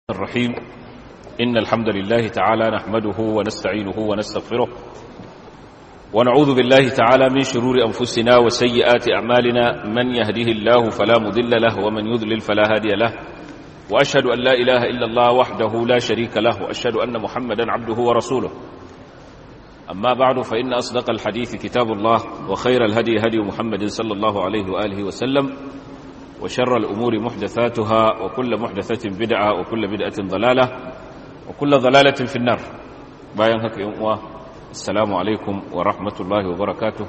الرحيم إن الحمد لله تعالى نحمده ونستعينه ونستغفره ونعوذ بالله تعالى من شرور أنفسنا وسيئات أعمالنا من يهده الله فلا مضل له ومن يضلل فلا هادي له وأشهد أن لا إله إلا الله وحده لا شريك له وأشهد أن محمدا عبده ورسوله أما بعد فإن أصدق الحديث كتاب الله وخير الهدي هدي محمد صلى الله عليه وآله وسلم وشر الأمور محدثاتها وكل محدثة بدعة وكل بدعة ضلالة وكل ضلالة في النار باين هكا يوم السلام عليكم ورحمة الله وبركاته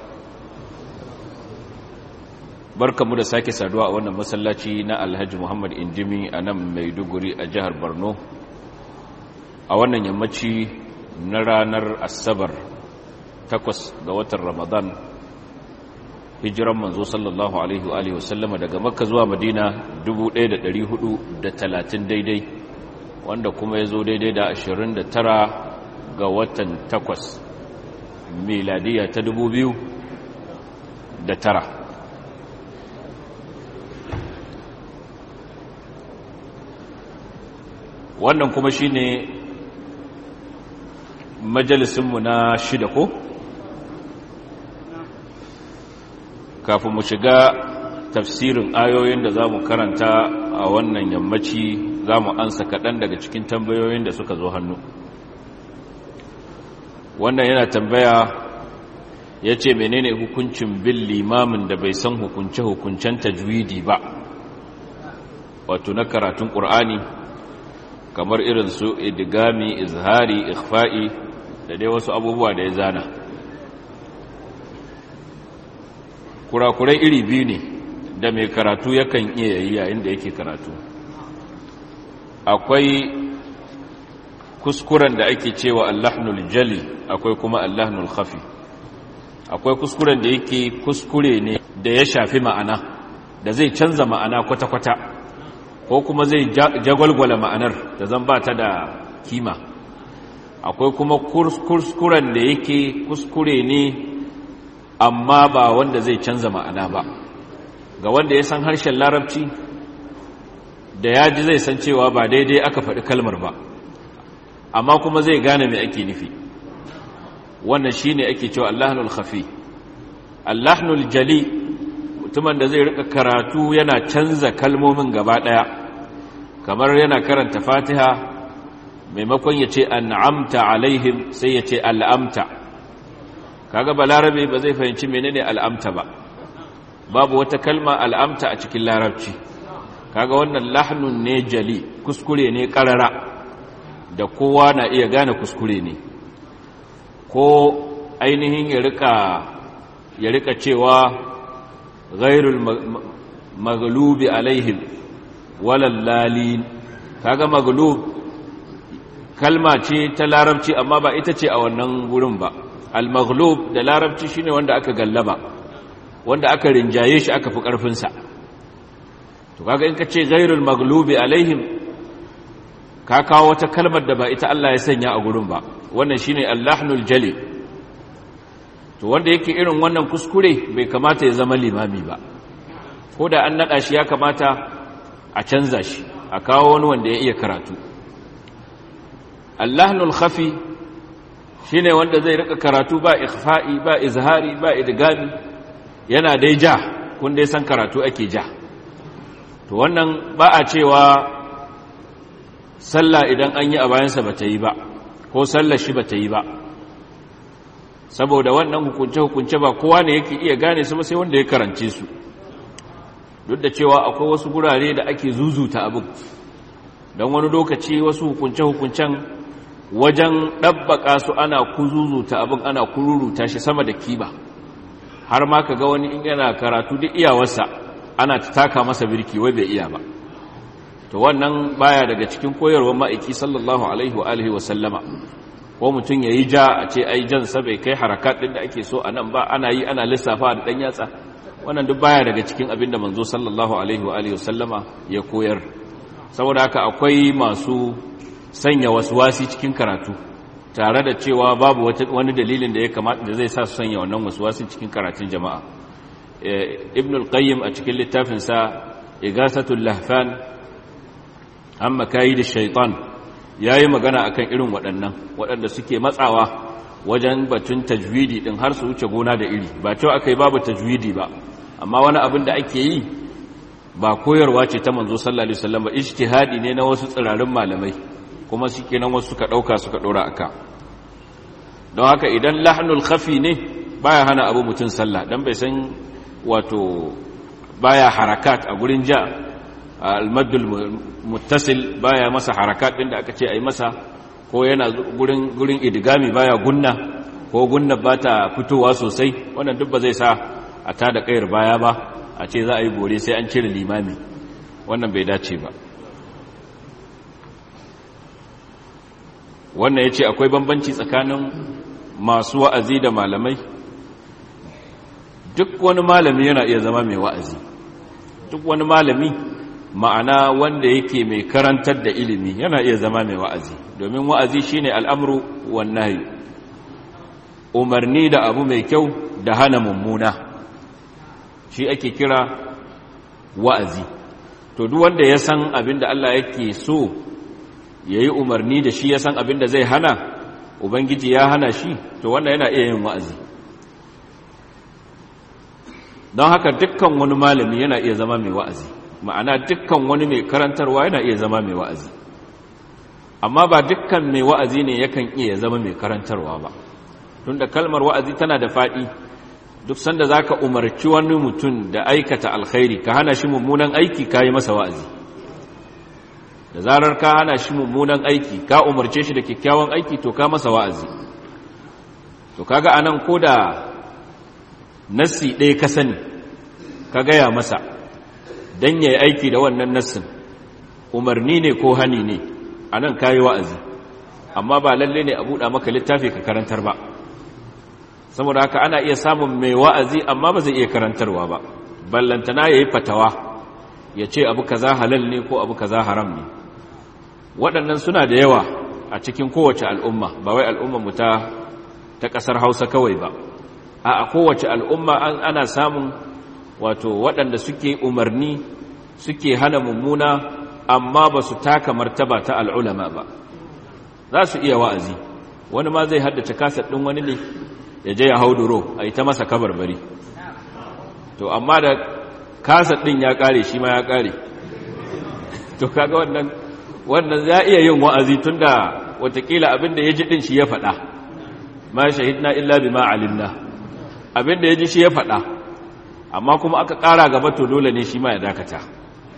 بركة مدساكي سادواء وانا مسلاتي نا الهج محمد إنجمي أنا ميدوغري أجهر برنو أولا يمتشي نرى نر السبر تقوس دوات رمضان hijiran manzo sallallahu alaihi wa alihi wasallama daga makka zuwa madina 1430 daidai wanda kuma yazo daidai da 29 ga watan 8 miladiya ta 2009 wannan kuma shine majalisinmu na shida ko kafin mu shiga tafsirin ayoyin da za mu karanta a wannan yammaci za mu ansa kaɗan daga cikin tambayoyin da suka zo hannu wannan yana tambaya ya ce menene hukuncin bin limamin da bai san hukunce-hukuncen tajwidi ba wato na karatun ƙur'ani kamar irin su idgami izhari ikhfa'i da dai wasu abubuwa da ya zana kurakurai iri biyu ne da mai karatu yakan iya yi yayin da yake karatu akwai kuskuren da ake cewa allahnul jali akwai kuma allahnul khafi akwai kuskuren da yake kuskure ne da ya shafi ma'ana da zai canza ma'ana kwata-kwata ko kuma zai jagwalgwala ma'anar da zan ba ta da kima akwai kuma kuskuren da yake kuskure ne amma ba wanda zai canza ma'ana ba ga wanda ya san harshen larabci da ya ji zai san cewa ba daidai aka faɗi kalmar ba amma kuma zai gane mai ake nufi wannan shine ake cewa allahnul khafi allahnul jali mutumin da zai rika karatu yana canza kalmomin gaba ɗaya kamar yana karanta fatiha maimakon ya ce an'amta alaihim sai ya ce al'amta kaga balarabe ba zai fahimci menene al'amta ba babu wata kalma al'amta a cikin larabci kaga wannan lahnun ne jali kuskure ne karara da kowa na iya gane kuskure ne ko ainihin ya rika cewa ghairul maghlubi alaihim walal lalin kaga maghlub kalma ce ta larabci amma ba ita ce a wannan gurin ba al-maghlub da larabci shine wanda aka gallaba wanda aka rinjaye shi aka fi karfin sa to kaga in kace ghairul maghlubi alaihim ka kawo wata kalmar da ba ita Allah ya sanya a gurin ba wannan shine allahnul jali to wanda yake irin wannan kuskure bai kamata ya zama limami ba ko da an nada shi ya kamata a canza shi a kawo wani wanda ya iya karatu allahnul khafi shine wanda zai rika karatu ba ikhfa'i ba izhari ba idgami yana dai ja kun dai san karatu ake ja to wannan ba a cewa sallah idan an yi a bayansa bata yi ba ko sallar shi bata yi ba saboda wannan hukunce ba kowa ne yake iya gane su ba sai wanda ya karance su duk da cewa akwai wasu gurare da ake zuzuta abin don wani lokaci wasu hukuncen wajen ɗabbaƙa su ana kuzuzuta abin ana kururuta shi sama da kiba har ma ka ga wani in yana karatu duk iyawarsa ana taka masa birki wai bai iya ba to wannan baya daga cikin koyarwar ma'aiki sallallahu alaihi wa alihi wa sallama ko mutum yayi ja a ce ai jan sa bai kai harakat din da ake so anan ba ana yi ana lissafa da dan yatsa wannan duk baya daga cikin abin da manzo sallallahu alaihi wa alihi wa sallama ya koyar saboda haka akwai masu sanya waswasi cikin karatu tare da cewa babu wani dalilin da ya kamata da zai sa su sanya wannan waswasi cikin karatun jama'a ibn al-qayyim a cikin littafin sa igasatul lahfan amma kayi da shaitan yayi magana akan irin waɗanda suke matsawa wajen batun tajwidi din har su wuce gona da iri, ba cewa akai babu tajwidi ba, amma wani abin da ake yi ba koyarwa ce ta manzo sallallahu alaihi wasallam ba, ijtihadi ne na wasu tsirarin malamai, kuma shikenan wasu suka dauka suka dora aka. Don haka idan lahnul khafi ne baya hana abu mutun sallah, dan bai san wato baya harakat a gurin ja, al-maddul muttasil baya masa harakat din da aka ce ai masa, ko yana gurin idgami baya gunna, ko gunna bata fitowa sosai, wannan duk ba zai sa a tada kayar baya ba, a ce za a yi bore sai an cire limami, wannan bai dace ba. Wannan ya ce akwai bambanci tsakanin masu wa'azi da malamai. Duk wani malami yana iya zama mai wa'azi, duk wani malami ma'ana wanda yake mai karantar da ilimi yana iya zama mai wa'azi, domin wa'azi shine al'amru wan nahyi, umarni da abu mai kyau da hana mummuna, shi ake kira wa'azi. To duk wanda ya san abin da Allah yake so yayi umarni da shi, ya san abin da zai hana, ubangiji ya hana shi, to wannan yana iya yin wa'azi. Don haka dukkan wani malami yana iya zama mai wa'azi, ma'ana dukkan wani mai karantarwa yana iya zama mai wa'azi, amma ba dukkan mai wa'azi ne yakan iya zama mai karantarwa ba, tunda kalmar wa'azi tana da faɗi. Duk sanda za ka umarci wani mutum da aikata alkhairi, ka hana shi mummunan aiki, ka yi masa wa'azi. Da zarar ka hana shi mummunan aiki, ka umarce shi da kyakkyawan aiki, to ka masa wa'azi. To kaga anan ko da nassi ɗaya ka sani, ka gaya masa don ya yi aiki da wannan nassin, umarni ne ko hani ne, anan ka yi wa'azi, amma ba lalle ne a buɗa maka littafi ka karantar ba. Saboda haka ana iya samun mai wa'azi amma ba zai iya karantarwa ba, ballantana ya yi fatawa, ya ce abu kaza halal ne ko abu kaza haram ne. Waɗannan suna da yawa a cikin kowace al'umma, ba wai al'ummarmu ta ƙasar Hausa kawai ba, a kowace al'umma ana samun wato waɗanda suke umarni, suke hana mummuna, amma ba su taka martaba ta al'ulama ba. Za su iya wa'azi, wani ma zai haddace kasar ɗin wani ne, ya je ya hauduro a yi ta masa kabarbari, to amma da kasar ɗin ya ƙare shi ma ya ƙare. To kaga wannan ya iya yin wa'azi, tun da watakila abinda ya ji ɗin shi ya faɗa, ma shahidna illa bima alimna, abinda ya ji shi ya faɗa, amma kuma aka ƙara gaba, to dole ne shi ma ya dakata.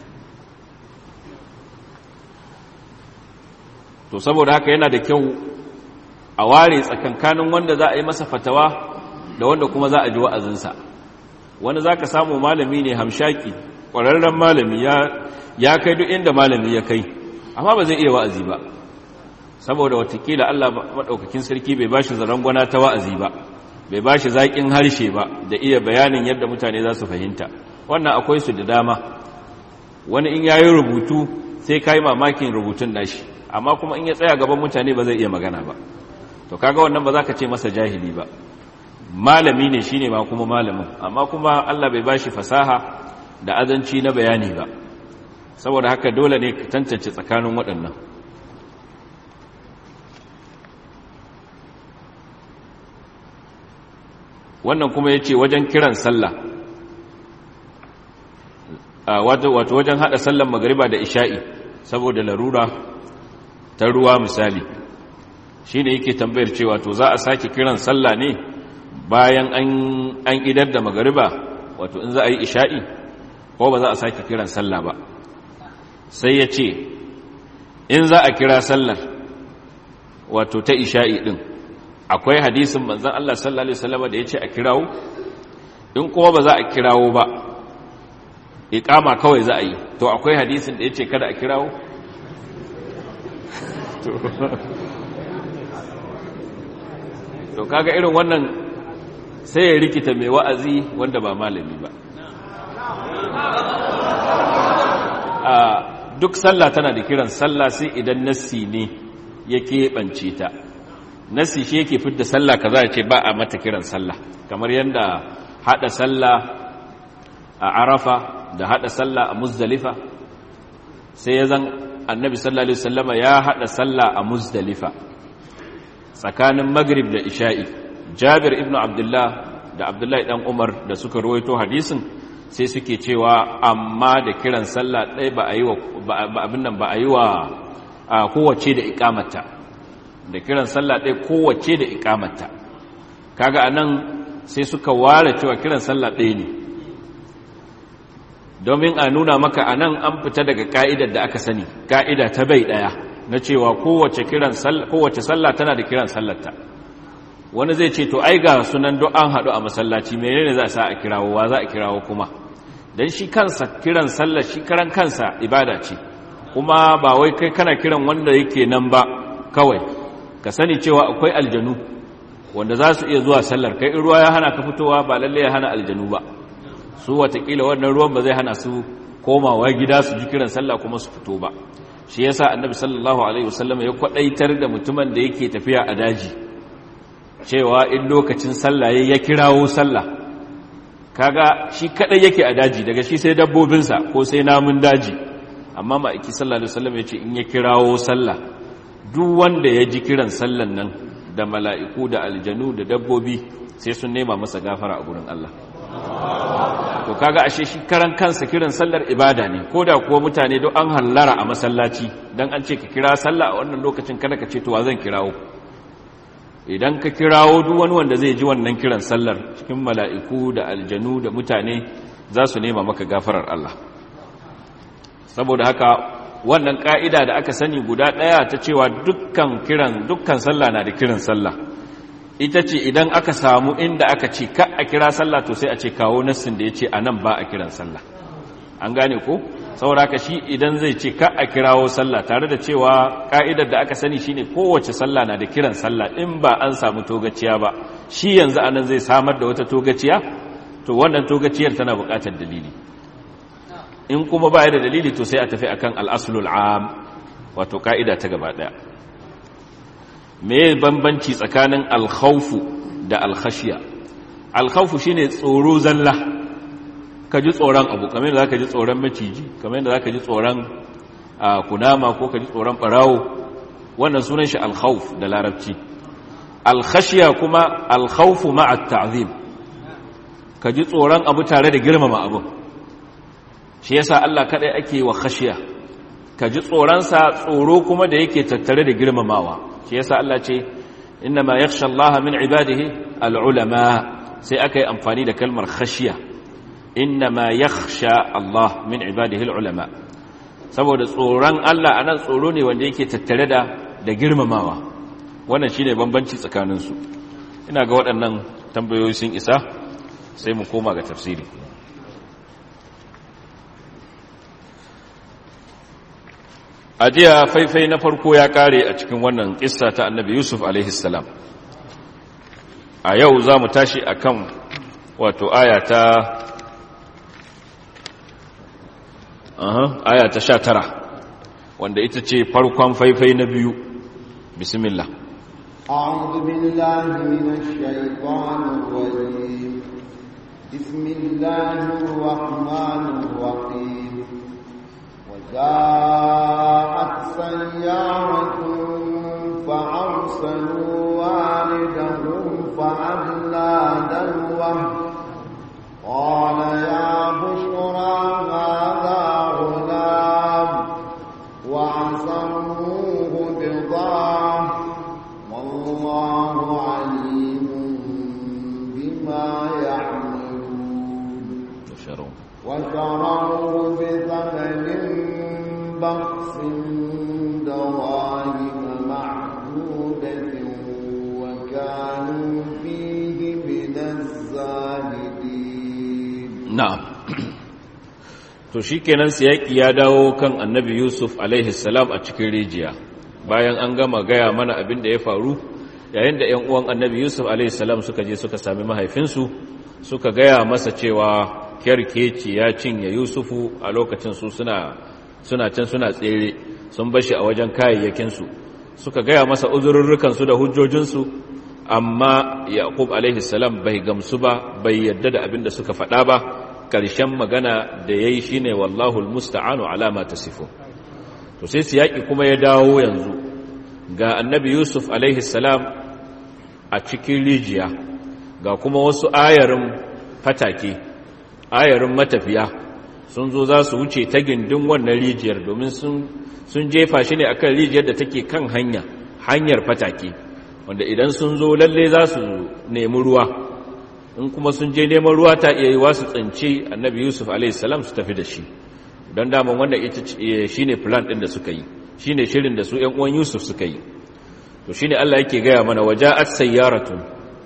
To saboda haka yana da kyau a ware tsakankanin wanda za a yi masa fatawa da wanda kuma za a ji wa'azinsa. Wani za ka samu malami ne hamshaki, ƙwararren malami, ya kai duk inda malami ya kai, amma ba zai iya wa'azi ba, saboda watakila Allah maɗaukakin sarki bai ba shi zarangwana ta wa'azi ba, bai ba shi zaƙin harshe ba da iya bayanin yadda mutane za su fahimta. Wannan akwai su da dama. Wani in ya yi rubutu sai ka yi mamakin rubutun nashi, amma kuma in ya tsaya gaban mutane ba zai iya magana ba. To kaga wannan ba za ka ce masa jahili ba, malami ne shine ma kuma malamin, amma kuma Allah bai bashi fasaha da azanci na bayani ba, saboda haka dole ne ka tantance tsakanin waɗannan. Wannan kuma yace wajen kiran sallah, wato wajen hada sallar magriba da isha'i saboda larura ta ruwa misali, shi ne yake tambayar cewa to za a sake kiran sallah ne bayan an idar da magariba, wato in za a yi isha'i, ko ba za a sake kiran sallah ba. Sai ya ce in za a kira sallar wato ta isha'i din, akwai hadisin manzon Allah sallallahu alaihi wasallam da ya ce a kirawo, in kuma ba za a kirawo ba, iqama kawai za a yi, to akwai hadisin da ya ce kada a kirawo. To kaga irin wannan sai ya rikita mai wa'azi wanda ba malami ba. Duk sallah tana da kiran sallah sai idan nassi ne ya keɓance ta. Nassi shi yake fidda sallah kaza ya ce ba a mata kiran sallah, kamar yadda haɗa sallah a Arafa da haɗa sallah a Muzdalifa, sai ya zan annabi sallallahu alaihi wasallama ya hada sallah a Muzdalifa tsakanin maghrib da isha'i. Jabir ibn Abdullah da Abdullahi dan Umar da suka ruwaito hadisin sai suke cewa amma da kiran sallah ɗaya ba a yi wa kowace da ikamata, da kiran sallah ɗaya kowace da ikamata. Kaga anan sai suka ware cewa kiran sallah ɗaya ne, domin a nuna maka anan an fita daga ka'idar da aka sani, ka'ida ta bai ɗaya na cewa kowace sallah tana da kiran sallarta. Wani zai ce to ai ga sunan duk an haɗu a masallaci, menene za a sa a kirawo, wa za a kirawo kuma? Dan shi kansa kiran sallar shi karan kansa ibada ce, kuma ba wai kai kana kiran wanda yake nan ba kawai. Ka sani cewa akwai aljanu wanda za su iya zuwa sallar kai, in ruwa ya hana ka fitowa ba lalle ya hana aljanu ba, su watakila wannan ruwan ba zai hana su komawa gida su ji kiran sallah kuma su fito ba. Shi yasa annabi sallallahu alaihi wasallam ya kwadaitar da mutumin da yake tafiya a daji cewa in lokacin sallah ya kirawo sallah. Kaga shi kadai yake a daji, daga shi sai dabbobinsa ko sai namun daji, amma ma'aiki sallallahu alaihi wasallam ya ce in ya kirawo sallah duk wanda ya ji kiran sallan nan da mala'iku da aljanu da dabbobi sai sun nema masa gafara a gurin Allah. To kaga ashe shi karan kansa kiran sallar ibada ne, koda kuwa mutane duk an hallara a masallaci dan an ce ka kira sallah a wannan lokacin, kada ka ce to wa zan kirawo. Idan ka kirawo duk wani wanda zai ji wannan kiran sallar cikin mala'iku da aljanu da mutane za su nema maka gafarar Allah. Saboda haka wannan ka'ida da aka sani guda ɗaya ta cewa dukkan sallah na da kiran sallah, ita ce idan aka samu inda aka ce ka a kira sallah to sai a ce kawo nassin da ya ce a nan ba a kiran sallah. An gane ko? Saboda haka shi idan zai ce ka a kirawo sallah, tare da cewa ka'idar da aka sani shine kowace sallah na da kiran sallah in ba an samu togaciya ba, shi yanzu anan zai samar da wata togaciya, to wannan togaciyar tana buƙatar dalili. In kuma ba ya da dalili to sai a tafi akan al-aslul am, wato ka'ida ta gaba daya. Me bambanci tsakanin al-khawfu da al-khashiya? Al-khawfu shine tsoro zalla, ka ji tsoron abu kamar yadda zaka ji tsoron maciji, kamar yadda zaka ji tsoron kunama ko ka ji tsoron barawo, wannan sunan shi al-khawf da larabci. Al-khashiya kuma al-khawfu ma'a at-ta'zim, ka ji tsoron abu tare da girmama abu. Shi yasa Allah kadai ake wa khashiya, ka ji tsoronsa tsoro kuma da yake tattare da girmamawa. Shi yasa Allah ce innama yakhsha Allah min ibadihi al-ulama, sai aka yi amfani da kalmar khashiya, innama yakhsha Allah min ibadihi al-ulama, saboda tsoron Allah anan tsoro ne wanda yake tattare da girmamawa. Wannan shine bambanci tsakanin su. Ina ga waɗannan tambayoyi sun isa, sai mu koma ga tafsiri. Ajiya faifai na farko ya kare a cikin wannan kissa ta Annabi Yusuf alaihi salam. A yau za mu tashi akan wato aya ta 19 wanda ita ce farkon faifai na biyu. Bismillah. A'udhu billahi minash shaitanir rajim. Bismillahir rahmanir rahim. جاءت سيارة فأرسلوا واردهم فأدلى دلوه قال يا بشرى هذا غلام وعصروه بضاعة والله عليم بما يعملون وشروه بثمن بخس دراهم معدودة وكانوا فيه من الزاهدين. نعم. to shikenan siyaki ya dawo kan Annabi Yusuf alaihi salam a cikin rijiya, bayan an gama gaya mana abin da ya faru yayin da ƴan uwan Annabi Yusuf alaihi salam suka je suka sami mahaifinsu, suka gaya masa cewa kyarkeci ya cinye Yusufu a lokacin su suna can suna tsere, sun bashi a wajen kayayyakinsu, suka gaya masa uzurrukansu da hujjojinsu, amma Yaqub alaihi salam bai gamsu ba, bai yadda da abin da suka faɗa ba. Ƙarshen magana da yayi shine wallahu almusta'anu ala ma tasifun. to sai siyaki kuma ya dawo yanzu ga annabi Yusuf alaihi salam a cikin rijiya, ga kuma wasu ayarin fatake, ayarin matafiya sun zo za su wuce ta gindin wannan rijiyar, domin sun jefa shi ne akan rijiyar da take kan hanyar fatake, wanda idan sun zo lalle za su nemi ruwa, in kuma sun je neman ruwa ta iya yi wasu tsinci annabi Yusuf alaihi salam su tafi da shi, don daman wanda shi ne plan ɗin da suka yi, shi ne shirin da su ‘yan uwan Yusuf suka yi. To shi ne Allah yake gaya mana waja'at sayyaratun,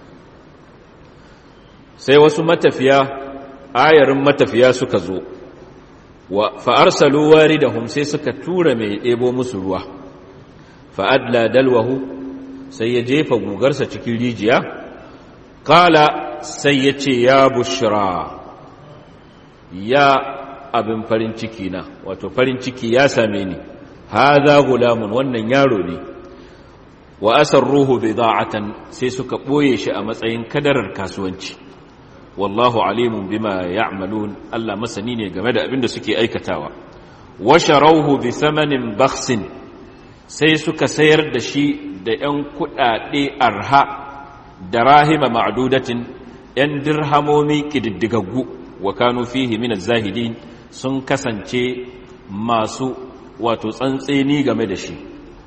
sai wasu matafiya, ayarin matafiya suka zo, fa'arsalu waridahum, sai suka tura mai ɗebo musu ruwa, fa'adla dalwahu, sai ya jefa gugarsa cikin rijiya, kala sai ya ce ya bushra, ya abin farin ciki na, wato farin ciki ya same ni, haza gulamun, wannan yaro ne, wa asarruhu bida'atan, sai suka ɓoye shi a matsayin kadarar kasuwanci. Wallahu alimun bima ya'malun, Allah masani ne game da abin da suke aikatawa. Wa sharawhu bi thamanin bakhsin, sai suka sayar da shi da ‘yan kuɗaɗe arha da rahima ma'adudatin, ‘yan dirhamomi ƙididdigaggu, wa kanu fihi min zahidin, sun kasance masu wato tsantseni game da shi.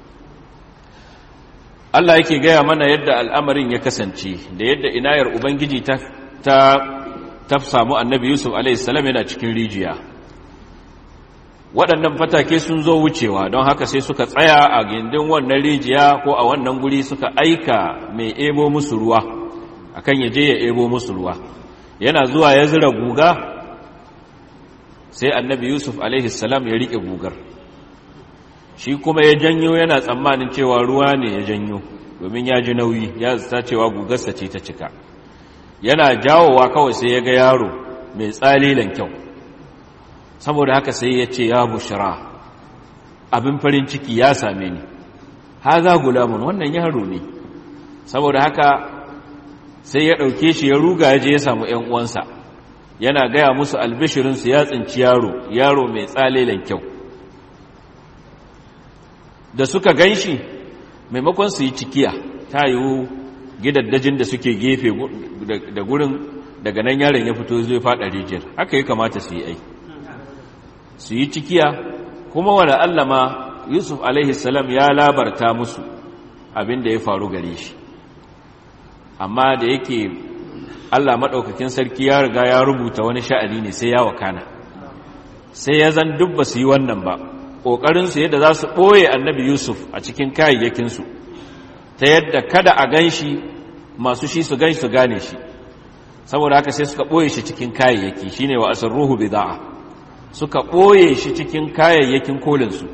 Allah yake gaya mana yadda al'amarin ya kasance, da yadda inayar Ubangiji ta samu annabi Yusuf a.s. yana cikin rijiya. Waɗannan fatake sun zo wucewa, don haka sai suka tsaya a gindin wannan rijiya ko a wannan guri suka aika mai ebo musu ruwa, akan ya je ya ebo musu ruwa. Yana zuwa ya zira guga, sai annabi Yusuf a.s. ya riƙe gugar. Shi kuma ya janyo, yana tsammanin cewa ruwa ne ya janyo, domin ya ji nauyi, ya zata cewa gugarsa ce ta cika. Yana jawowa kawai sai ya ga yaro mai tsalilan kyau, saboda haka sai ya ce ya bushra, abin farin ciki ya same ni, haza gulamun, wannan yaro ne. Saboda haka sai ya ɗauke shi ya ruga ya je ya samu ‘yan uwansa, yana gaya musu albishirinsu ya tsinci yaro mai tsalilan kyau. Da suka gan shi, maimakon su yi cikiya, ta yiwu gidaddajin da suke gefe da gurin, daga nan yaron ya fito zai faɗa rijiyar, haka ya kamata su yi su yi cikiya. Kuma wala Allah ma Yusuf alaihi salam ya labarta musu abin da ya faru gare shi, amma da yake Allah maɗaukakin sarki ya riga ya rubuta wani sha'ani ne, sai ya wakana, sai ya zan duk ba su yi wannan ba. Ƙoƙarinsu yadda za su ɓoye annabi Yusuf a cikin kayayyakinsu, ta yadda kada a gan shi, masu shi su gan shi su gane shi, saboda haka sai suka ɓoye shi cikin kayayyaki, shi ne wa asarruhu bida'a, suka ɓoye shi cikin kayayyakin kolinsu.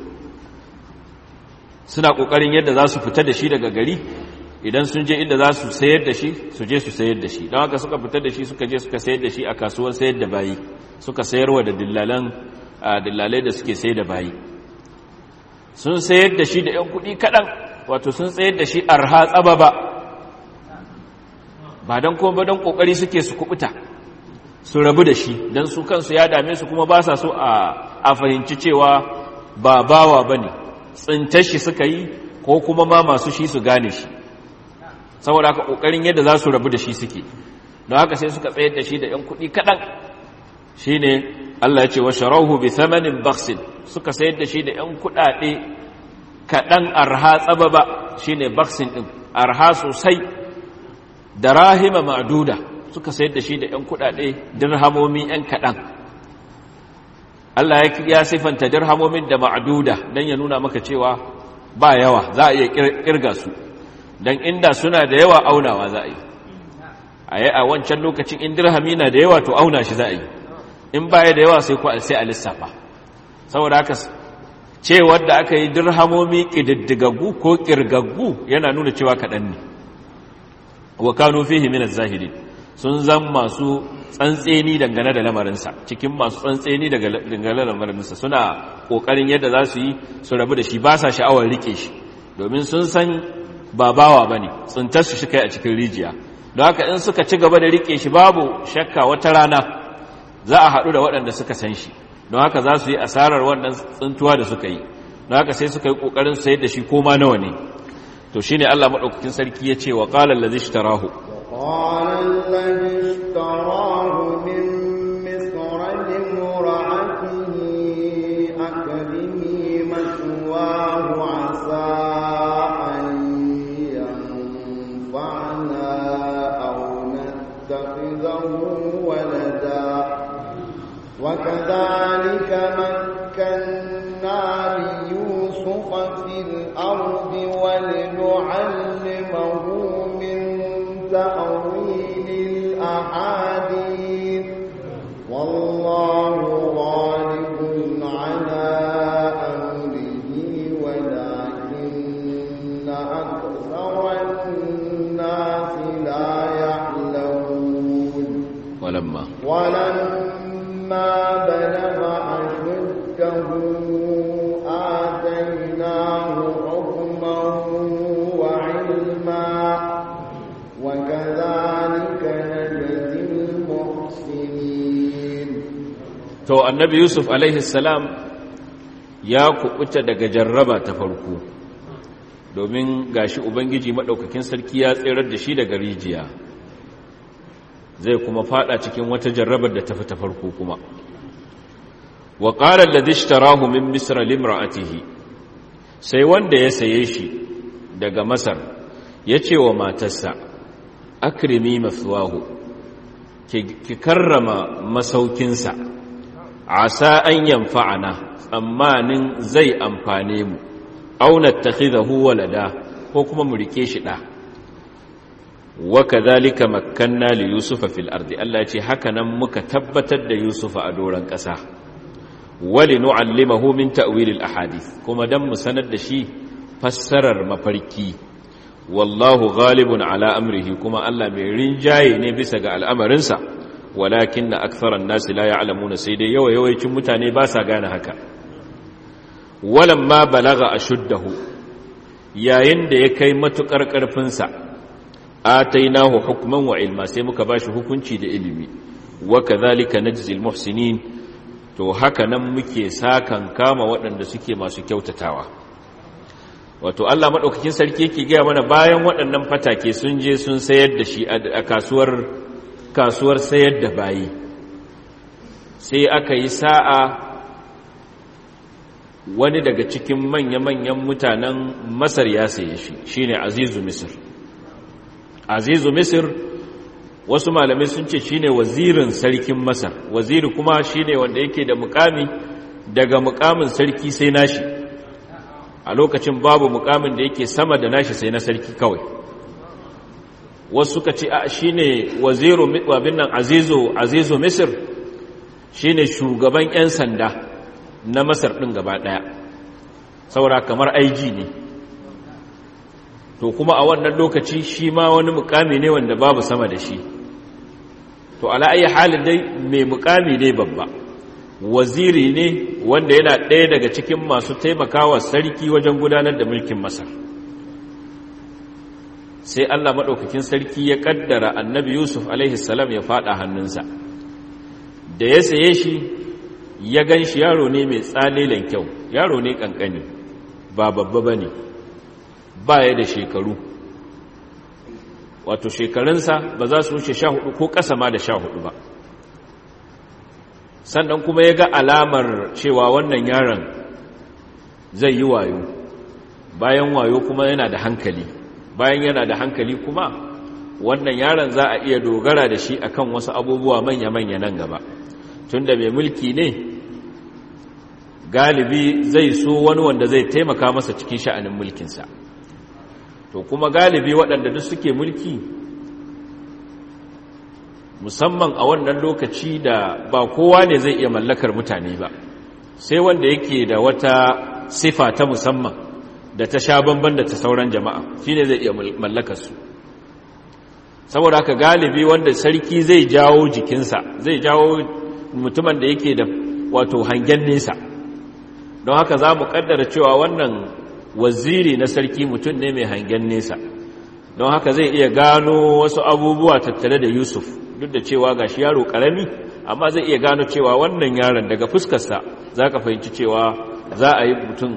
Suna ƙoƙarin yadda za su fita da shi daga gari, idan sun je inda za su sayar da shi, su je su sayar da shi. Don haka suka fita da shi, suka je suka sayar da shi a kasuwar sayar da bayi, suka sayarwa da dillalai da suke sayar da bayi. Sun sayar da shi da ‘yan kuɗi kaɗan, wato sun sayar da shi arha tsaba ba don kuma ba don ƙoƙari suke su kuɓuta, su rabu da shi, don su kansu ya dame su, kuma ba sa so a fahimci cewa ba bawa ba ne, tsintar shi suka yi, ko kuma ma masu shi su gane shi, saboda haka ƙoƙarin yadda za su rabu da shi suke. Don haka sai suka tsayar da shi da ‘yan kuɗi kaɗan, shi ne Allah ya ce wa sharahu bi thamanin bakhsin, suka sayar da shi da ‘yan kuɗaɗe kaɗan arha tsababa, shi ne bakhsin ɗin, arha sosai, da rahima ma'duda, suka sayar da shi da ‘yan kuɗaɗe dirhamomi ‘yan kaɗan. Allah ya sifanta dirhamomin da ma'duda don ya nuna maka cewa ba yawa, za a iya ƙirga su, don inda suna da yawa aunawa za a yi. A wancan lokacin in dirhami na da yawa to auna shi za a yi, in baya da yawa sai a lissafa. Saboda haka cewar da aka yi dirhamomi ƙididdigaggu ko ƙirgaggu yana nuna cewa kaɗan ne. Wa kanu fihi min az-zahidin, sun zan masu tsantseni dangane da lamarinsa, cikin masu tsantseni dangane da lamarinsa, suna ƙoƙarin yadda za su yi su rabu da shi, ba sa sha'awar rike shi, domin sun san ba bawa ba ne, tsintar su shi kai a cikin rijiya. Don haka in suka ci gaba da rike shi, babu shakka wata rana za a haɗu da waɗanda suka san shi, don haka za su yi asarar wannan tsintuwa da suka yi. don haka sai suka yi kokarin sayar da shi koma nawa ne to shine Allah madaukakin sarki ya ce wa qala allazi ishtarahu qala allazi ishtarahu min misr limra'atihi akrimi maswahu asa an yanfa'na aw nattakhidahu walada wa kadhalika makkanna ليوسف في الأرض ولنعلمه من تأويل الأحاديث والله غالب على أمره ولكن أكثر الناس لا يعلمون ولما بلغ أشده آتيناه حكما وعلما وكذلك نجزي المحسنين. to annabi Yusuf alaihi salam ya kubuta daga jarraba ta farko domin gashi ubangiji madaukakin sarki ya tsirar da shi daga rijiya zai kuma fada cikin wata jarrabar da tafi ta farko kuma wa qala alladhi ishtarahu min misr limra'atihi sai wanda ya saye shi daga masar yace wa matarsa akrimi maswahu ki karrama masaukinsa asa an yanfa'ana tsammanin zai amfane mu aw nattakhidahu walada ko kuma mu rike shi da wa kadhalika makkanna li yusufa fil ardi Allah ce haka nan muka tabbatar da yusufa a doran ƙasa wali nu'allimahu min ta'wil al ahadith kuma dan mu sanar da shi fassarar mafarki wallahu ghalibun ala amrihi kuma Allah mai rinjaye ne bisa ga al'amarinsa walakinna aktharan nas la ya'lamuna sai dai yawancin mutane ba sa gane haka walamma balaga ashuddahu yayin da ya kai matukar karfinsa atainahu hukman wa ilma sai muka bashi hukunci da ilimi wa kadhalika najzil muhsinin to haka nan muke sakan kama waɗanda suke masu kyautatawa wato Allah madaukakin sarki yake ga mana bayan waɗannan fatake sun je sun sayar da shi a kasuwar sayar da bayi sai aka yi sa'a wani daga cikin manya-manyan mutanen Masar ya saye shi shine Azizu Misr Azizu Misr wasu malamai sun ce shine wazirin sarkin Masar waziri kuma shine wanda yake da mukami daga mukamin sarki sai nashi a lokacin babu mukamin da yake sama da nashi sai na sarki kawai wasu suka ce shine waziru mitwabin nan Azizu Misr shine shugaban 'yan sanda na Masar din gaba daya saboda kamar IG ne to kuma a wannan lokaci shi ma wani mukami ne wanda babu sama da shi to ala ayi halin dai mai mukami ne babba waziri ne wanda yana ɗaya daga cikin masu taimakawa sarki wajen gudanar da mulkin Masar sai Allah madaukakin sarki ya kaddara annabi Yusuf alaihi salam ya fada hannunsa da ya saye shi ya ganshi yaro ne mai tsalelen kyau yaro ne kankani ba babba bane baya da shekaru wato shekarunsa ba za su wuce 14 ko ƙasa ma da 14 ba sannan kuma ya ga alamar cewa wannan yaron zai yi wayo bayan wayo kuma yana da hankali bayan yana da hankali kuma wannan yaron za a iya dogara da shi akan wasu abubuwa manya-manya nan gaba tunda mai mulki ne galibi zai so wani wanda zai taimaka masa cikin sha'anin mulkinsa to kuma galibi waɗanda duk suke mulki musamman a wannan lokaci da ba kowa ne zai iya mallakar mutane ba sai wanda yake da wata sifa ta musamman da ta sha bamban da ta sauran jama'a shine zai iya mallakar su saboda haka galibi wanda sarki zai jawo jikinsa zai jawo mutumin da yake da wato hangen nesa don haka za mu kaddara cewa wannan waziri na sarki mutum ne mai hangen nesa don haka zai iya gano wasu abubuwa tattare da Yusuf duk da cewa gashi yaro karami amma zai iya gano cewa wannan yaron daga fuskarsa za ka fahimci cewa za a yi mutum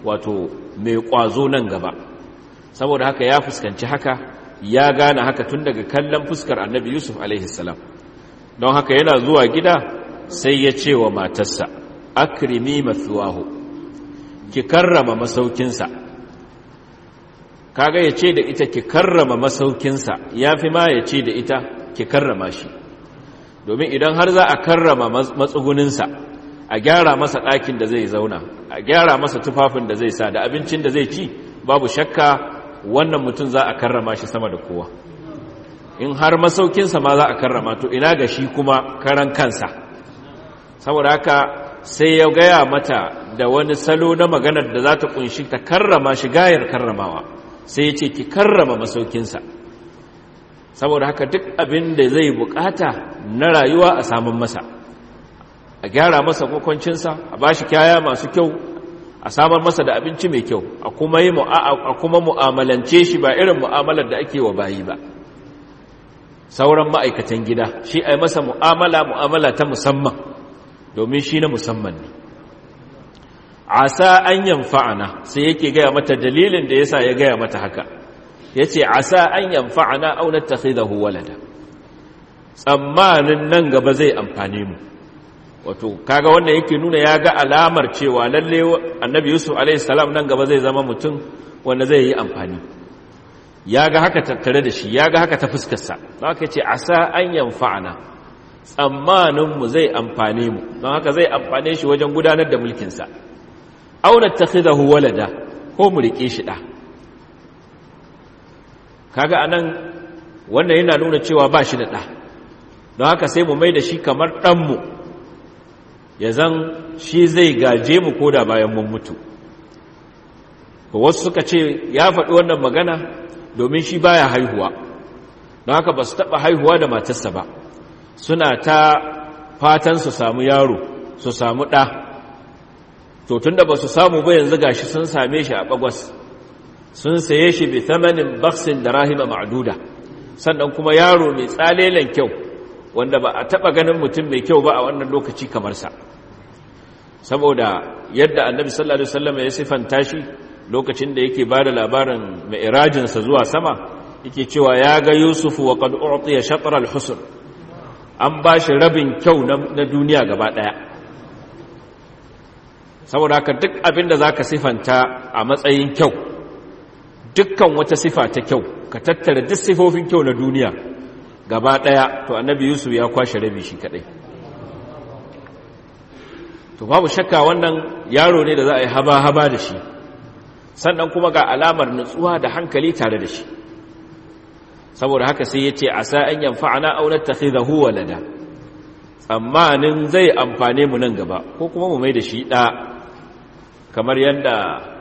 wato mai ƙwazo nan gaba. Saboda haka ya fuskanci haka, ya gane haka tun daga kallon fuskar annabi Yusuf alaihissalam. Don haka yana zuwa gida sai ya ce wa matarsa, akrimi mathwahu, ki karrama masaukinsa. Kaga ya ce da ita ki karrama masaukinsa, ya fi ma ya ce da ita ki karrama shi. Domin idan har za a karrama matsuguninsa, a gyara masa ɗakin da zai zauna, a gyara masa tufafin da zai sa da abincin da zai ci, babu shakka wannan mutum za a karrama shi sama da kowa. In har masaukinsa ma za a karrama, to ina ga shi kuma karan kansa. Saboda haka sai ya gaya mata da wani salo na maganar da za ta kunshi ta karrama shi gayar karramawa, sai ya ce ki karrama masaukinsa. Saboda haka duk abin da zai bukata na rayuwa a samun masa, a gyara masa kwakwancinsa, a ba shi kaya masu kyau, a samar masa da abinci mai kyau, a kuma mu'amalance shi ba irin mu'amalar da ake wa bayi ba, sauran ma'aikatan gida, shi a yi masa mu'amala ta musamman, domin shi na musamman ne. Asa an yanfa'ana, sai yake gaya mata dalilin da yasa ya gaya mata haka, ya ce asa an yanfa'ana aw nattakhidahu walada, tsammanin nan gaba zai amfane mu. Wato kaga wanda yake nuna ya ga alamar cewa lalle annabi Yusuf alaihi salam nan gaba zai zama mutum wanda zai yi amfani. Ya ga haka tattare da shi, ya ga haka ta fuskarsa, don haka ce asa an yanfa'ana, tsammaninmu zai amfane mu, don haka zai amfane shi wajen gudanar da mulkinsa. Aw nattakhidahu walada, ko mu rike shi da. Kaga anan wannan yana nuna cewa ba shi da ɗa, don haka sai mu mai da shi kamar ɗanmu, ya zan shi zai gaje mu koda bayan mun mutu. Wasu suka ce ya faɗi wannan magana domin shi baya haihuwa, don haka ba su taɓa haihuwa da matarsa ba, suna ta fatan su samu yaro, su samu ɗa. To tunda ba su samu ba yanzu gashi sun same shi a ɓagwas, sun saye shi bi thamanin baksin da rahima ma'duda, sannan kuma yaro mai tsalelen kyau wanda ba a taɓa ganin mutum mai kyau ba a wannan lokaci kamar sa. Saboda yadda annabi sallallahu alaihi wasallam ya sifanta shi lokacin da yake bada labarin mi'rajinsa zuwa sama, yake cewa ya ga Yusuf wa qad u'tiya shatr al-husn, an bashi rabin kyau na duniya gaba daya. Saboda haka duk abin da zaka sifanta a matsayin kyau, dukkan wata sifa ta kyau, ka tattara duk sifofin kyau na duniya gaba daya, to annabi Yusuf ya kwashe rabi shi kadai. To babu shakka wannan yaro ne da za a yi haba-haba da shi, sannan kuma ga alamar nutsuwa da hankali tare da shi. Saboda haka sai ya ce asa an yanfa'ana aw nattakhidahu walada, tsammanin zai amfane mu nan gaba ko kuma mu mai da shi ɗa, kamar yadda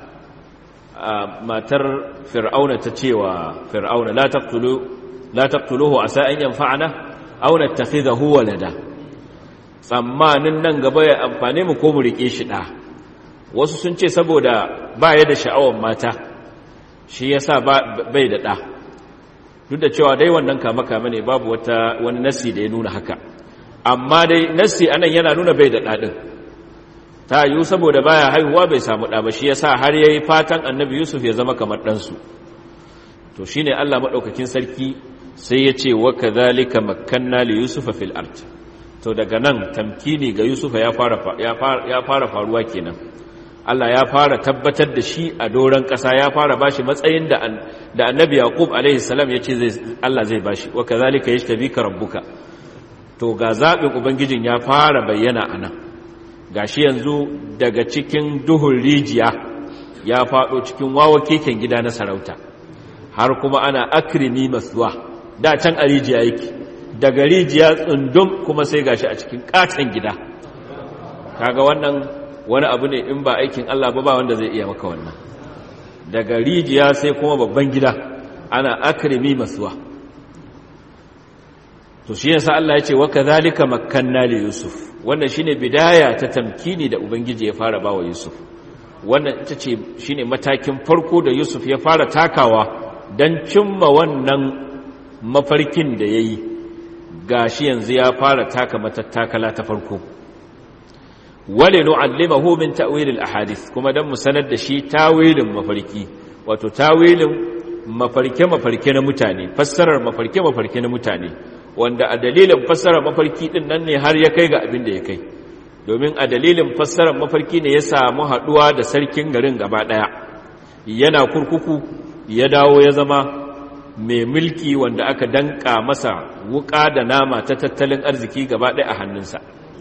matar fir'auna ta cewa fir'auna la taqtuluhu asa an yanfa'ana aw nattakhidahu walada, tsammanin nan gaba ya amfane mu ko mu rike shi ɗa. Wasu sun ce saboda ba ya da sha'awar mata shi yasa bai da ɗa, duk da cewa dai wannan kama ne, babu wani nasi da ya nuna haka, amma dai nasi anan yana nuna bai da ɗa ɗin. Ta yiwu saboda baya haihuwa bai samu ɗa ba, shi yasa har yayi fatan annabi Yusuf ya zama kamar ɗansu. To shine Allah maɗaukakin sarki sai ya ce wa kadhalika makkanna li yusufa fil ard. To daga nan tamkini ga Yusufa ya fara faruwa kenan. Allah ya fara tabbatar da shi a doron ƙasa, ya fara bashi matsayin da annabi Yaqub alaihi salam ya ce Allah zai bashi, wa kadhalika yashtabika rabbuka. To ga zaɓin Ubangijin ya fara bayyana a nan, gashi yanzu daga cikin duhun rijiya ya faɗo cikin wawa keken gida na sarauta, har kuma ana akrimi masuwa, da can a rijiya yake, daga rijiya tsundum kuma sai gashi a cikin ƙaton gida. Kaga wannan wani abu ne in ba aikin Allah ba wanda zai iya maka wannan. Daga rijiya sai kuma babban gida, ana akrimi masuwa. To shi yasa Allah ya ce wa kadhalika makkanna li Yusuf, wannan shine bidaya ta tamkini da Ubangiji ya fara bawa Yusuf. Wannan ita ce shine matakin farko da Yusuf ya fara takawa dan cimma wannan mafarkin da yayi, gashi yanzu ya fara taka matattakala ta farko. wale nu'allimahu min ta'wil al-ahadith kuma dan mu sanar da shi tawilin mafarki wato tawilin mafarke na mutane, fassarar mafarke na mutane, wanda a dalilin fassarar mafarki din nan ne har ya kai ga abin da ya kai, domin a dalilin fassarar mafarki ne ya samu haduwa da sarkin garin gaba daya, yana kurkuku ya dawo ya zama mai mulki wanda aka danka masa wuka da nama ta tattalin arziki gaba daya a hannunsa.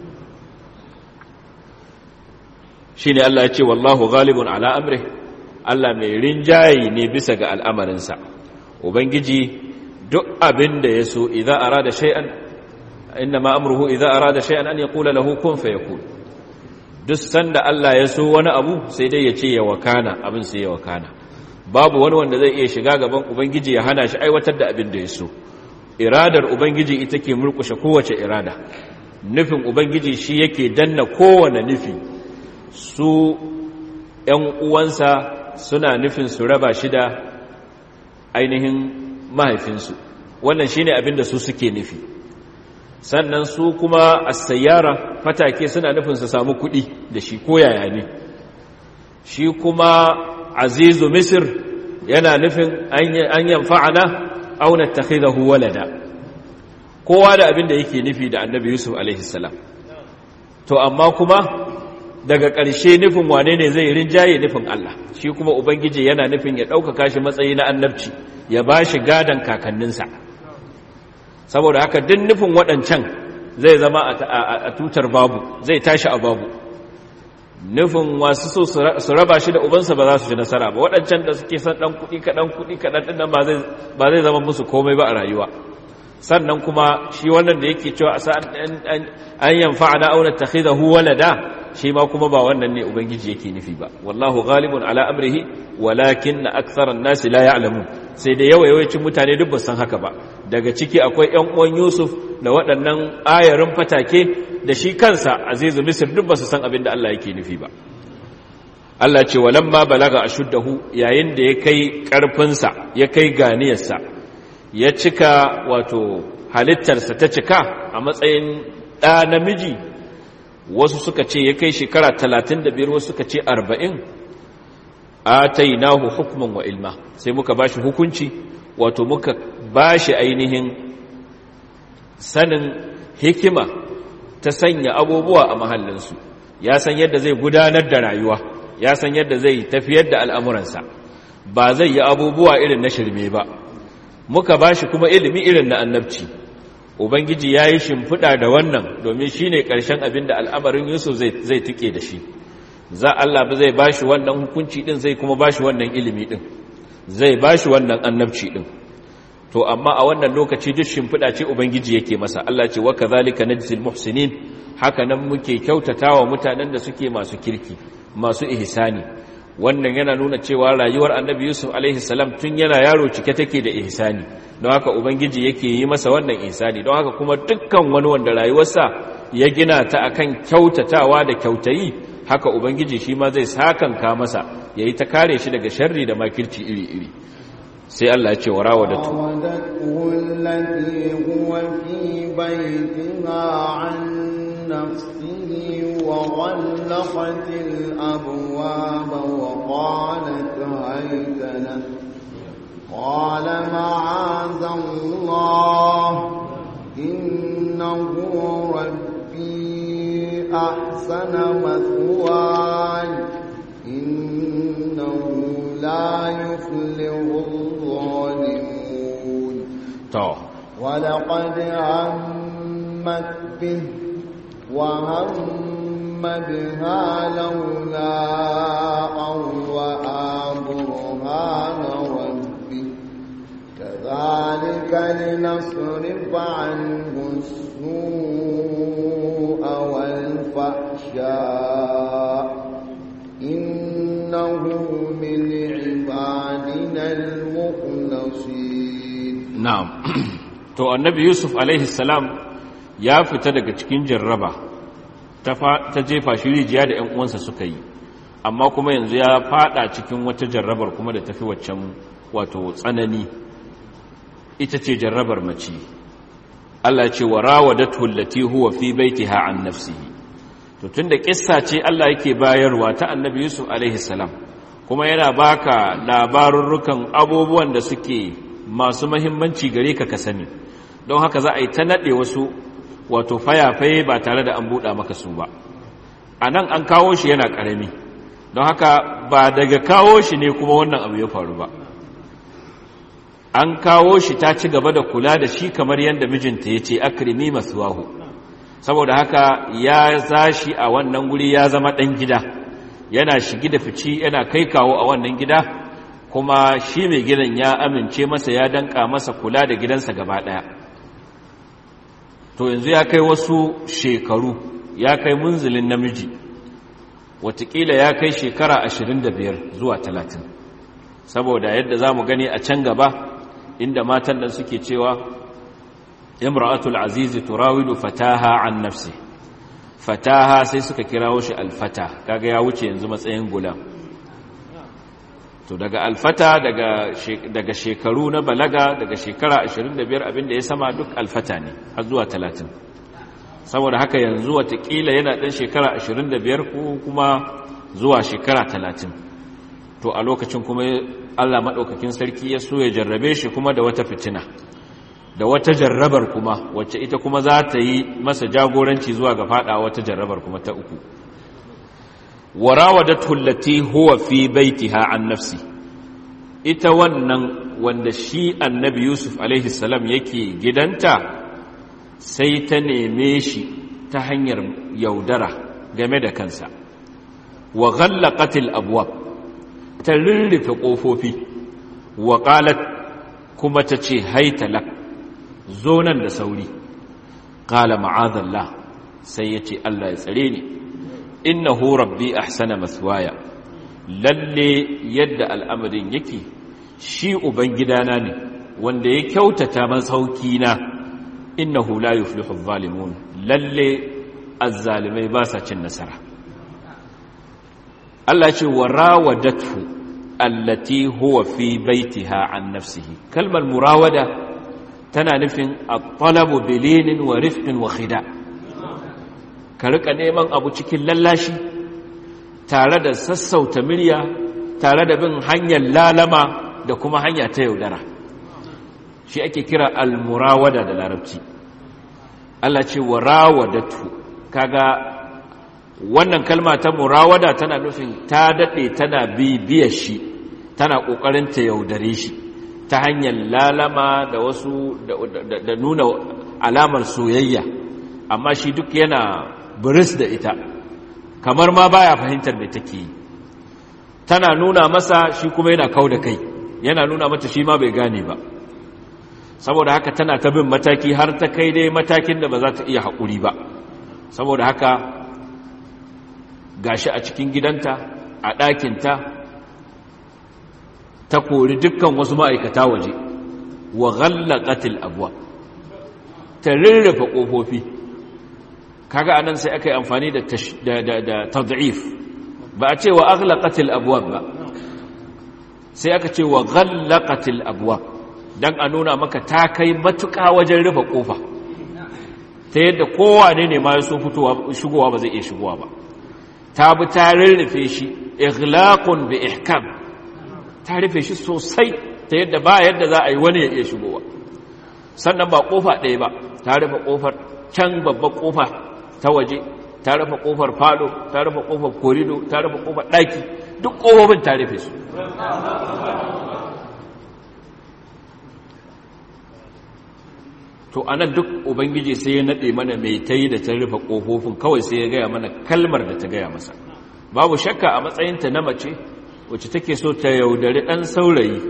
Shine Allah ya ce wallahu ghalibun ala amrihi, Allah mai rinjaye ne bisa ga al'amarinsa. Ubangiji duk abin da ya so, idza arada shay'an innama amruhu idza arada shay'an an yaqula lahu kun fayakun. Duk sanda Allah ya so wani abu sai dai ya ce ya wakana, abin sai ya wakana. Babu wani wanda zai iya shiga gaban Ubangiji ya hana shi aiwatar da abin da ya so. Iradar Ubangiji ita ke murkushe kowace irada. Nufin Ubangiji shi yake danna kowane nufi. Su ‘yan uwansa suna nufin su raba shi da ainihin mahaifinsu, wannan shi ne abin da su suke nufi. Sannan su kuma a sayyara fatake suna nufin su samu kuɗi da shi ko yaya ne. Shi kuma azizu Misir yana nufin an yanfa'ana aw nattakhidahu walada. Kowa da abin da yake nufi da Annabi Yusuf alaihi salam. To amma kuma daga ƙarshe nufin wane ne zai rinjaye nufin Allah, shi kuma Ubangiji yana nufin ya ɗaukaka shi matsayi na annabci, ya ba shi gadon kakanninsa. Saboda haka duk nufin waɗancan zai zama a tutar babu, zai tashi a babu. Nufin wasu so su raba shi da ubansa ba za su ji nasara ba, waɗancan da suke son ɗan kuɗi kaɗan ɗin nan ba zai zama musu komai ba a rayuwa. Sannan kuma shi wannan da yake cewa an yanfa'ana aw nattakhidahu walada, shi ma kuma ba wannan ne Ubangiji yake nufi ba. Wallahu ghalibun ala amrihi walakin aktharan nasi la ya'lamun. Sai da yawancin mutane duk ba san haka ba. Daga ciki akwai ƴan uwan Yusuf da waɗannan ayarin fatake da shi kansa Azizu Misr duk ba su san abin da Allah yake nufi ba. Allah ce walamma balaga ashuddahu, yayin da ya kai karfinsa, ya kai ganiyarsa, ya cika wato halittarsa ta cika a matsayin ɗa namiji, wasu suka ce ya kai shekara 35, wasu suka ce 40, atainahu hukman wa ilma, sai muka bashi hukunci, wato muka bashi ainihin sanin hikima ta sanya abubuwa a mahallinsu. Ya san yadda zai gudanar da rayuwa, ya san yadda zai tafiyar da al'amuransa, ba zai yi abubuwa irin na shirme ba. Muka bashi kuma ilimi irin na annabci. Ubangiji ya yi shimfiɗa da wannan domin shi ne ƙarshen abin da al'amarin Yusuf zai tuke da shi. Allah ba zai ba shi wannan hukunci ɗin, zai kuma ba shi wannan ilimi ɗin, zai ba shi wannan annabci ɗin. To, amma a wannan lokaci duk shimfiɗa ce Ubangiji yake masa. Allah ce, wa kazalika najzil muhsinin, haka nan muke kyautatawa mutanen da suke masu kirki, masu ihsani. Wannan yana nuna cewa rayuwar Annabi Yusuf alaihi salam tun yana yaro cike take da ihsani. Don haka Ubangiji yake yi masa wannan ihsani. Don haka kuma dukkan wani wanda rayuwarsa ya gina ta akan kyautatawa da kyautayi, haka Ubangiji shi ma zai sakanka masa, yayi ta kare shi daga sharri da makirci iri-iri. Sai Allah ya ce wa rawadatu نفسه وغلقت الأبواب وقالت هيت لك قال معاذ الله إنه ربي أحسن مثواي إنه لا يفلح الظالمون ولقد همت به وهم بها لولا أن رأى برهان ربه كذلك لنصرف عنه السوء والفحشاء إنه من عبادنا المخلصين. نعم. تو النبي يوسف عليه السلام ya fita daga cikin jarraba ta jefa shi rijiya da 'yan uwansa suka yi, amma kuma yanzu ya fada cikin wata jarrabar kuma da tafi waccan wato tsanani, ita ce jarrabar mace. Allah ce wa rawadatu allati huwa fi baitiha an nafsihi, to tunda kissa ce Allah yake bayarwa ta annabi Yusuf alaihi salam kuma yana baka labarurrukan abubuwan da suke masu muhimmanci gare ka sani, don haka za a yi ta nade wasu wato fayafaye ba tare da an buɗa maka su ba. Anan an kawo shi yana ƙarami, don haka ba daga kawo shi ne kuma wannan abu ya faru ba. An kawo shi ta ci gaba da kula da shi kamar yadda mijinta ya ce akrimi maswahu, saboda haka ya zashi a wannan guri ya zama ɗan gida, yana shigi da fici, yana kai kawo a wannan gida, kuma shi mai gidan ya amince masa, ya danka masa kula da gidansa gaba ɗaya. To yanzu ya kai wasu shekaru, ya kai munzilin namiji, watakila ya kai shekara 25 zuwa 30, saboda yadda za mu gani a can gaba inda matan nan suke cewa imra'atul azizi turawidu fataha an nafsi, fataha sai suka kirawo shi alfata, kaga ya wuce yanzu matsayin gulam. To daga alfata daga shekaru na balaga, daga shekara 25 abinda ya sama duk alfata ne har zuwa 30, saboda haka yanzu watakila yana ɗan shekara 25 ko kuma zuwa shekara 30. To a lokacin kuma Allah maɗaukakin sarki ya so ya jarrabe shi kuma da wata fitina, da wata jarrabar kuma wacce ita kuma za ta yi masa jagoranci zuwa ga faɗa wata jarrabar kuma ta uku. Warawadatu allati huwa fi baitiha an nafsi, ita wannan wanda shi annabi Yusuf alaihi salam yake gidanta sai ta neme shi ta hanyar yaudara game da kansa. Wa ghallaqatil abwab, ta rurrufe ƙofofi. Wa qalat, kuma ta ce haita lak, zo nan da sauri. Qala ma'adallah, sai ya ce Allah ya tsare ni, innahu rabbi ahsana maswaya, lalle yadda al'amarin yake shi ubangidana ne wanda ya kyautata masaukina, innahu la yuflihu adh-dhalimun, lalle azzalimai ba sa cin nasara. Allah ce wa rawadatu allati huwa fi baitiha an nafsihi, kalmar murawada tana nufin at-talabu bilinin wa rifqin wa khida', ka rika neman abu cikin lallashi tare da sassauta murya, tare da bin hanyar lalama da kuma hanya ta yaudara, shi ake kira al-murawada da larabci. Allah ce wa rawadatu, kaga wannan kalma ta murawada tana nufin ta dade tana bibiyar shi, tana kokarin ta yaudare shi ta hanyar lalama da wasu da nuna alamar soyayya, amma shi duk yana buris da ita, kamar ma baya fahimtar me take yi. Tana nuna masa, shi kuma yana kauda kai, yana nuna mata shi ma bai gane ba. Saboda haka tana ta bin mataki har ta kai dai matakin da ba za ta iya haƙuri ba. Saboda haka gashi a cikin gidanta, a ɗakinta, ta kori dukkan wasu ma'aikata waje. Wa ghallaqatil abwab, ta rurrufe ƙofofi. Kaga anan sai aka yi amfani da tad'if, ba a ce wa aghlaqatil abwab ba, sai aka ce wa ghallaqatil abwab, dan a nuna maka ta kai matuƙa wajen rufe ƙofa, ta yadda kowane ne ma ya so shigowa ba zai iya shigowa ba. Ta bi ta rurrufe shi ighlaqun bi ihkam, ta rufe shi sosai ta yadda ba yadda za a yi wani ya iya shigowa. Sannan ba ƙofa ɗaya ba, ta rufe ƙofar can, babbar ƙofa ta waje, ta rufe ƙofar falo, ta rufe ƙofar korido, ta rufe ƙofar ɗaki, duk ƙofofin ta rufe su. To anan duk Ubangiji sai ya naɗe mana mai ta yi da ta rufe ƙofofin, kawai sai ya gaya mana kalmar da ta gaya masa. Babu shakka a matsayinta na mace wacce take so ta yaudari ɗan saurayi,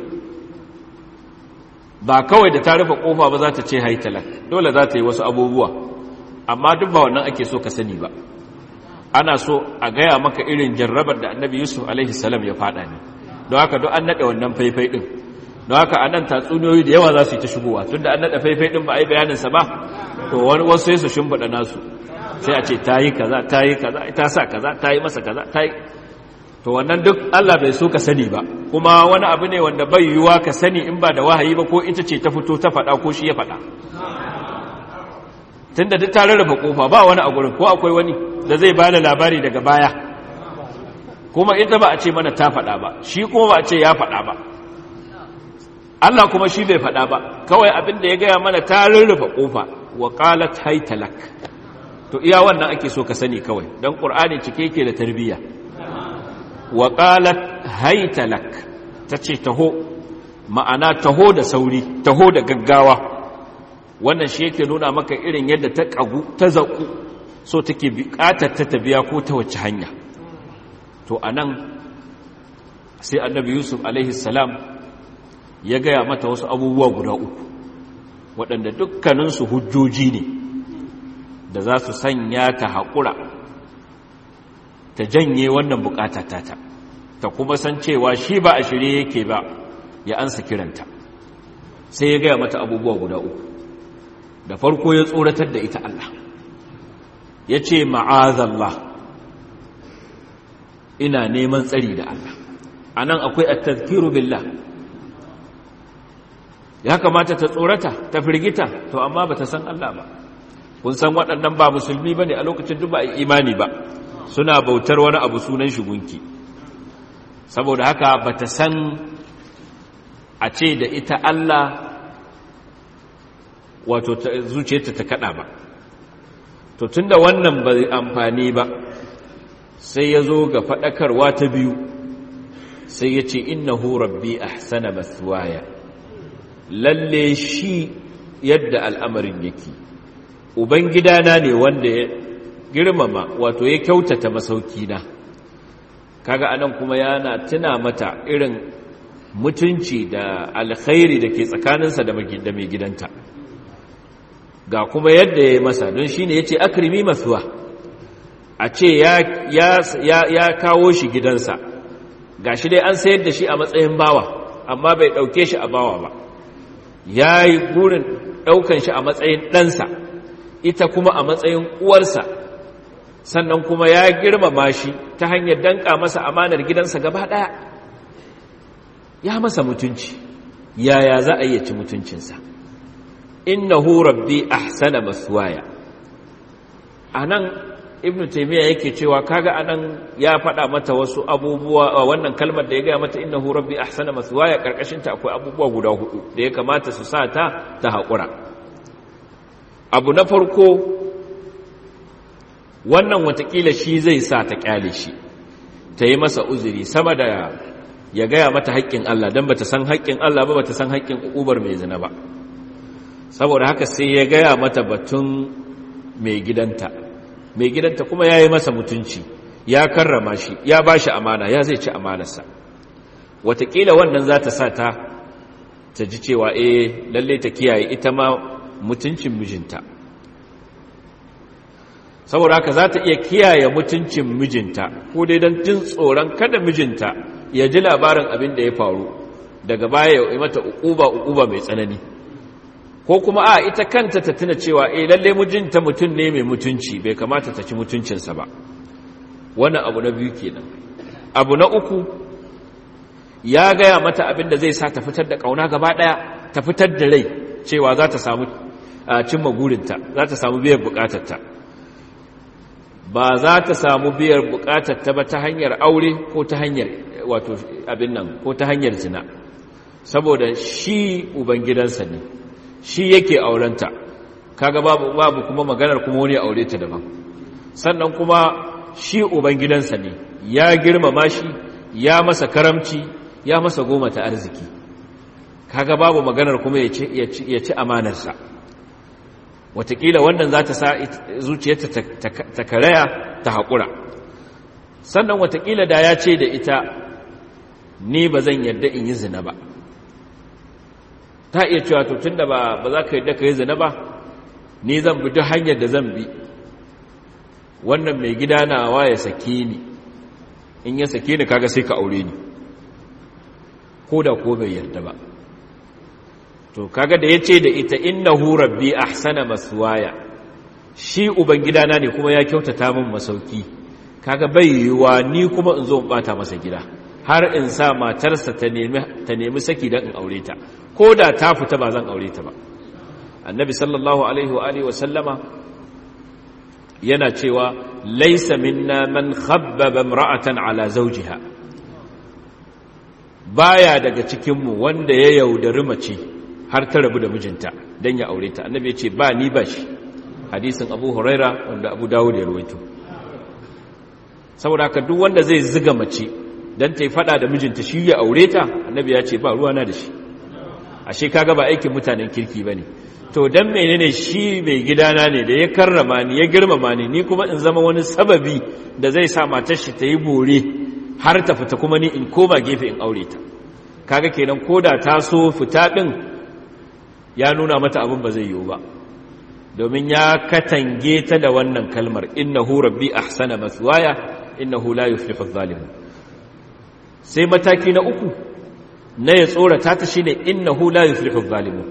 ba kawai da ta rufe ƙofa ba za ta ce haitalak, dole za ta yi wasu abubuwa, amma duk ba wannan ake so ka sani ba. Ana so a gaya maka irin jarrabar da annabi Yusuf alaihi salam ya faɗa ne, don haka duk an naɗe wannan faifai ɗin. Don haka a nan tatsuniyoyi da yawa za su yi ta shigowa, tun da an naɗa faifai ɗin ba a yi bayaninsa ba, to wasu sai su shimfiɗa nasu, sai a ce ta yi kaza, ta yi kaza, ta sa kaza, ta yi masa kaza, ta yi. To wannan duk Allah bai so ka sani ba, kuma wani abu ne wanda bai yiwuwa ka sani in ba da wahayi ba, ko ita ce ta fito ta faɗa ko shi ya faɗa. Tun da duk ta rarraba ƙofa ba wani a gurin, ko akwai wani, da zai bada labari daga baya, kuma ita ba a ce mana ta faɗa ba, shi kuma ba a ce ya faɗa ba, Allah kuma shi bai faɗa ba, kawai abin da ya gaya mana ta rurrufe ƙofa wa qalat haytalak. To iya wannan ake so ka sani kawai, dan Qur'ani cike yake da tarbiyya. Wa qalat haytalak, tace taho, ma'ana taho da sauri, taho da gaggawa. Wannan shi yake nuna maka irin yadda ta kagu ta zaku, so take buƙatar ta biya ko ta wace hanya. To anan sai Annabi Yusuf alaihi salam ya gaya mata wasu abubuwa guda uku waɗanda dukkaninsu hujjoji ne da za su sanya ta haƙura ta janye wannan buƙata tata, ta kuma san cewa shi ba a shirye yake ba ya ansa kiranta. Sai ya gaya mata abubuwa guda uku. Da farko ya tsoratar da ita Allah, ya ce ma'azallah, ina neman tsari da Allah. A nan akwai at-tadhkiru billah, ya kamata ta tsorata ta firgita, to amma ba ta san Allah ba. Kun san waɗannan ba musulmi ba ne a lokacin duk ba a imani ba, suna bautar wani abu sunan shi gunki. Saboda haka ba ta san a ce da ita Allah wato zuciyarta ta kaɗa ba. To tunda wannan ba amfani ba, sai ya zo ga faɗakarwa ta biyu, sai ya ce innahu rabbi ahsana mathwaya. Lalle shi yadda al'amarin yake, Ubangidana ne wanda ya girmama, wato ya kyautata masaukina. Kaga anan kuma yana tuna mata irin mutunci da alkhairi da ke tsakaninsa da mai gidanta. Ga kuma yadda ya yi masa, don shi ne ya ce akrimi masuwa, a ce ya kawo shi gidansa, ga shi dai an sayar da shi a matsayin bawa, amma bai ɗauke shi a bawa ba. Ya yi burin ɗaukan shi a matsayin ɗansa, ita kuma a matsayin uwarsa, sannan kuma ya girmama shi ta hanyar danƙa masa amanar gidansa gaba ɗaya. Ya masa mutunci, yaya za a iya ci mutuncinsa? Innahu rabbi ahsana maswaya. Anan Ibn Taymiyyah yake cewa kaga anan ya faɗa mata wasu abubuwa, wannan kalmar da ya gaya mata innahu rabbi ahsana maswaya, karkashin ta akwai abubuwa guda hudu da ya kamata su sa ta haƙura. Abu na farko, wannan watakila shi zai sa ta kyale shi, ta yi masa uzuri sama da ya gaya mata haƙƙin Allah, don bata san haƙƙin Allah ba, bata san haƙƙin ubar mai zina ba. Saboda haka sai ya gaya mata batun mai gidanta kuma ya yi masa mutunci, ya karrama shi, ya ba shi amana, ya zai ci amanarsa. Wataƙila wannan za ta sa ta ji cewa lalle ta kiyaye ita ma mutuncin mijinta. Saboda haka za ta iya kiyaye mutuncin mijinta, ko dai don jin tsoron kada mijinta ya ji labarin abin da ya faru, daga baya ya yi mata uquba mai tsanani. Ko kuma ita kanta ta tuna cewa lalle mijinta mutum ne mai mutunci, bai kamata ta ci mutuncinsa ba. Wannan abu na biyu kenan. Abu na uku, ya gaya mata abin da zai sa ta fitar da kauna gaba daya, ta fitar da rai cewa za ta samu cimma gurinta, za ta samu biyar bukatarta. Ba za ta samu biyar bukatarta ba ta hanyar aure ko ta hanyar wato abin nan ko ta hanyar zina, saboda shi ubangidansa ne, shi yake aurenta. Kaga babu kuma maganar kuma wani aure ta daban. Sannan kuma shi ubangidansa ne, ya girmama shi, ya masa karamci, ya masa goma ta arziki. Kaga babu maganar kuma ya ci amanarsa. Wataƙila wannan za ta sa zuciyarta ta karaya, ta haƙura. Sannan wataƙila da ya ce da ita, ni ba zan yarda in yi zina ba. Ta iya cewa to tunda ba za ka yarda ka yi zina ba, ni zan bi duk hanyar da zan bi, wannan mai gida nawa ya sake ni, in ya sake ni kaga sai ka aure ni, ko da ko bai yarda ba. To kaga da ya ce da ita innahu rabbi ahsana maswaya, shi ubangidana ne kuma ya kyautata min masauki, kaga bai yiwuwa ni kuma in zo in bata masa gida har in sa matarsa ta nemi saki dan in aure ta, ko da ta fita ba zan aure ta ba. Annabi sallallahu alaihi wa sallama yana cewa laysa minna man khabbaba imra'atan ala zawjiha, baya daga cikinmu wanda ya yaudari mace har ta rabu da mijinta don ya aure ta. Annabi ya ce ba ni ba shi, hadisin Abu Huraira wanda Abu Dawud ya rawaito. Saboda haka duk wanda zai ziga mace don ta yi fada da mijinta shi ya aure ta, Annabi ya ce ba ruwana da shi. Ashe kaga ba aikin mutanen kirki bane. To dan menene shi mai gidana ne da ya karrama ni ya girmama ni kuma in zama wani sababi da zai sa matar shi ta yi bore har ta fita kuma ni in koma gefe in aure ta. Kaga kenan koda ta so fita din ya nuna mata abin ba zai yiwu ba, domin ya katange ta da wannan kalmar innahu rabbi ahsana mathwaya innahu la yuflihu adh-dhalimun. Sai mataki na uku na ya tsorata ta shine innahu la yuflihu adh-dhalimun.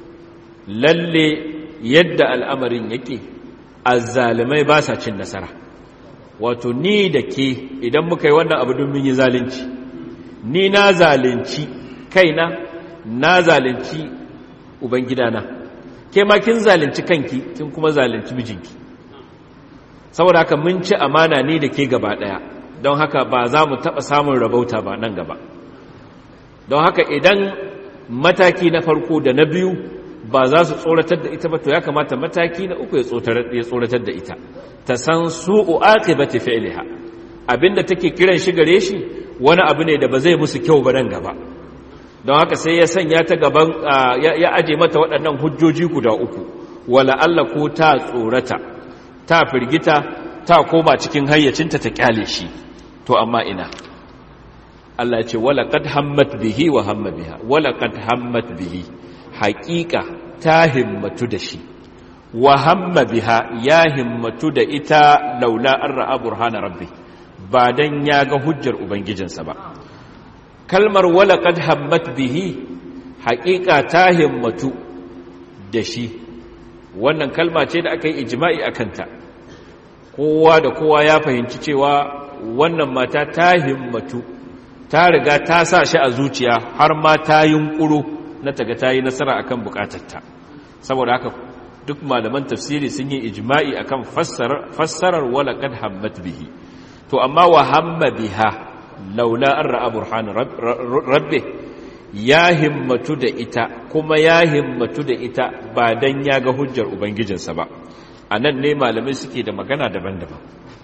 Lalle yadda al'amarin yake azzalimai ba sa cin nasara. Wato ni da ke idan muka yi wannan abu don mun yi zalunci, ni na zalunci kaina, na zalunci ubangidana, ke ma kin zalunci kanki, kin kuma zalunci mijinki. Saboda haka mun ci amana ni da ke gaba daya, don haka ba za mu taɓa samun rabauta ba nan gaba. Don haka idan mataki na farko da na biyu ba za su tsoratar da ita ba, to ya kamata mataki na uku ya tsoratar da ita, ta san su'u aqibati fi'liha, abinda take kiran shi gare shi wani abu ne da ba zai musu kyau ba nan gaba. Don haka sai ya sanya ta gaban ya aje mata waɗannan hujjoji guda uku, wala Allah ko ta tsorata, ta firgita, ta koma cikin hayyacinta ta kyale shi. To amma ina Allah ya ce wala qad hammat bihi wa hamma biha, wala qad hammat bihi, haƙiƙa ta himmatu da shi, wa hamma biha ya himmatu da ita laula an ra'a burhana rabbi, ba dan ya ga hujjar ubangijinsa ba. Kalmar wala qad hammat bihi, haƙiƙa ta himmatu da shi, wannan kalma ce da aka yi ijma'i a kanta. Kowa da kowa ya fahimci cewa wannan mata ta himmatu, ta riga ta sa shi a zuciya har ma ta yunƙuro na taga ta yi nasara akan bukatarta. Saboda haka duk malaman tafsiri sun yi ijma'i akan fassarar wala qad hammat bihi. To amma wa hamma biha laula an ra'a burhan rabbi, ya himmatu da ita, kuma ya himmatu da ita ba dan ya ga hujjar ubangijinsa ba. Anan ne malamai suke da magana daban-daban.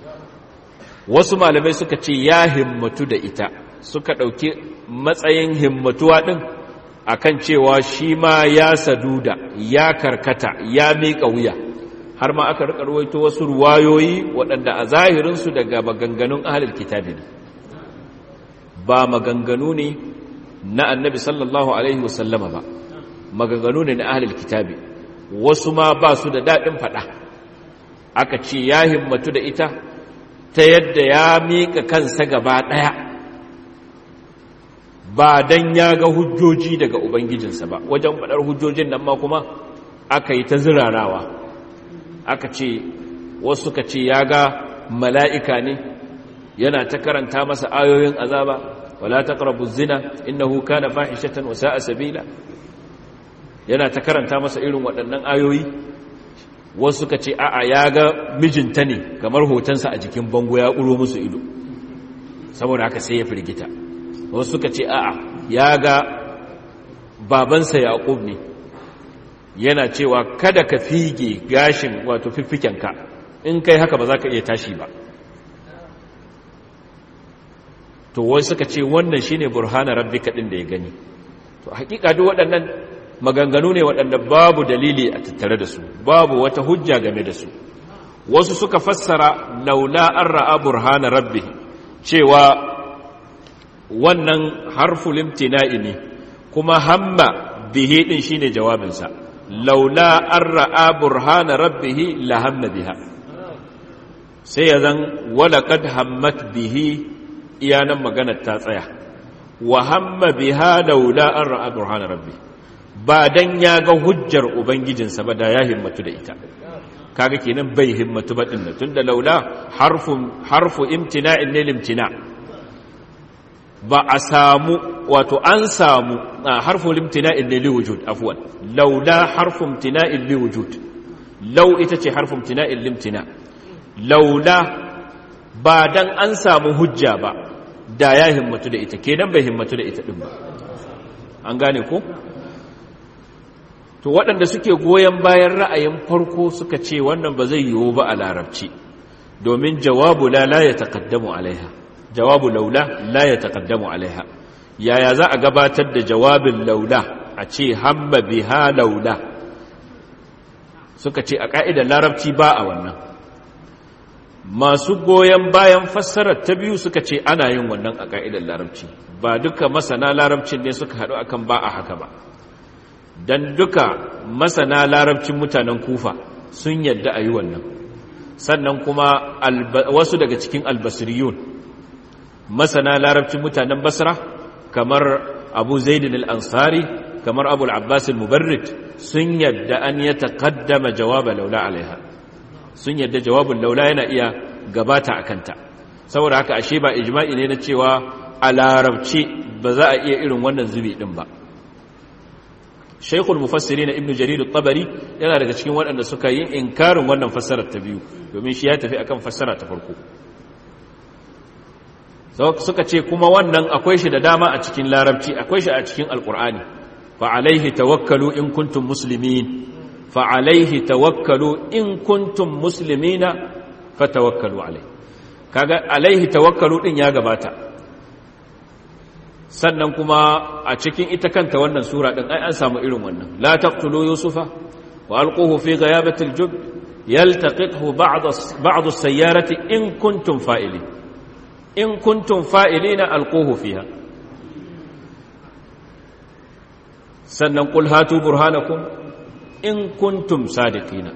Wasu malamai suka ce ya himmatu da ita, suka ɗauki matsayin himmatuwa ɗin akan cewa shi ma ya saduda, ya karkata, ya miƙa wuya, har ma aka rika ruwaito wasu ruwayoyi waɗanda a zahirinsu daga maganganun ahlul kitabi ne, ba maganganu ne na annabi sallallahu alaihi wasallama ba, maganganu ne na ahlul kitabi. Wasu ma ba su da daɗin faɗa, aka ce ya himmatu da ita ta yadda ya miƙa kansa gaba ɗaya, ba dan ya ga hujjoji daga ubangijinsa ba. Wajen faɗar hujjojin nan ma kuma aka yi ta zirarawa, aka ce wasu suka ce ya ga mala'ika ne yana ta karanta masa ayoyin azaba, wala taqrabu zina innahu kana fahishatan wa sa'a sabila, yana ta karanta masa irin waɗannan ayoyi. Wasu suka ce a'a ya ga mijinta ne kamar hotonsa a jikin bango ya ƙuro musu ido, saboda haka sai ya firgita. Wasu suka ce a'a ya ga babansa Yaqub ne yana cewa kada ka fige gashin wato fiffikenka, in kai haka ba za ka iya tashi ba. To wasu suka ce wannan shine burhana rabbika din da ya gani. To hakika duk waɗannan maganganu ne waɗanda babu dalili a tattare da su, babu wata hujja game da su. Wasu suka fassara laula an ra'a burhana rabbih cewa wannan harful imtina'i ne, kuma hamma bihi din shine jawabinsa. Laula an ra'a burhana rabbih la hamma biha, sai ya zan wala qad hammat bihi, iyanan maganar ta tsaya. Wa hamma biha laula an ra'a burhana rabbih, ba dan ya ga hujjar ubangijinsa ba da ya himmatu da ita. Kaga kenan bai himmatu ba din, tunda laula harfu imtina'in ne limtina, ba a samu wato an samu harfu limtina'in ne liwujud, afwan, laula harfu imtina'in liwujud, law ita ce harfu imtina'in limtina. laula ba dan an samu hujja ba da ya himmatu da ita, kenan bai himmatu da ita din ba. An gane ko? To waɗanda suke goyon bayan ra'ayin farko suka ce wannan ba zai yiwu ba a larabci, domin jawabu la ya taqaddamu alaiha, jawabu laula la ya taqaddamu alaiha. Yaya za a gabatar da jawabin laula a ce hamma biha laula? Suka ce a ka'idar larabci ba a wannan. Masu goyon bayan fassarar ta biyu suka ce ana yin wannan a ka'idar larabci, ba duka masana larabcin ne suka haɗu akan ba a haka ba. Dan duka masana larabcin mutanen Kufa sun yadda a yi wannan, sannan kuma wasu daga cikin albasriyun masana larabcin mutanen Basra kamar Abu Zaidin al-Ansari, kamar Abu al-Abbas al-Mubarrid sun yadda an ya taqaddama jawaba laula alaiha, sun yadda jawabin laula yana iya gabata a kanta. Saboda haka ashe ba ijma'i ne na cewa a larabci ba za a iya irin wannan zubi din ba. Shaykhul Mufassirin Ibn Jarir al-Tabari yana daga cikin waɗanda suka yi inkarin wannan fassarar ta biyu, domin shi ya tafi akan fassara ta farko. Suka ce kuma wannan akwai shi da dama a cikin larabci, akwai shi a cikin alqur'ani. Fa alaihi tawakkalu in kuntum muslimin, fa alaihi tawakkalu in kuntum muslimina fatawakkalu alaihi. Kaga alaihi tawakkalu din ya gabata. Sannan kuma a cikin ita kanta wannan sura din ai an samu irin wannan, la taqtulu yusufa wa alquhu fi ghayabati aljub yaltaqithu ba'd as-sayyarati in kuntum fa'ilin, in kuntum fa'ilina alquhu fiha. Sannan qul hatu burhanakum in kuntum sadiqina.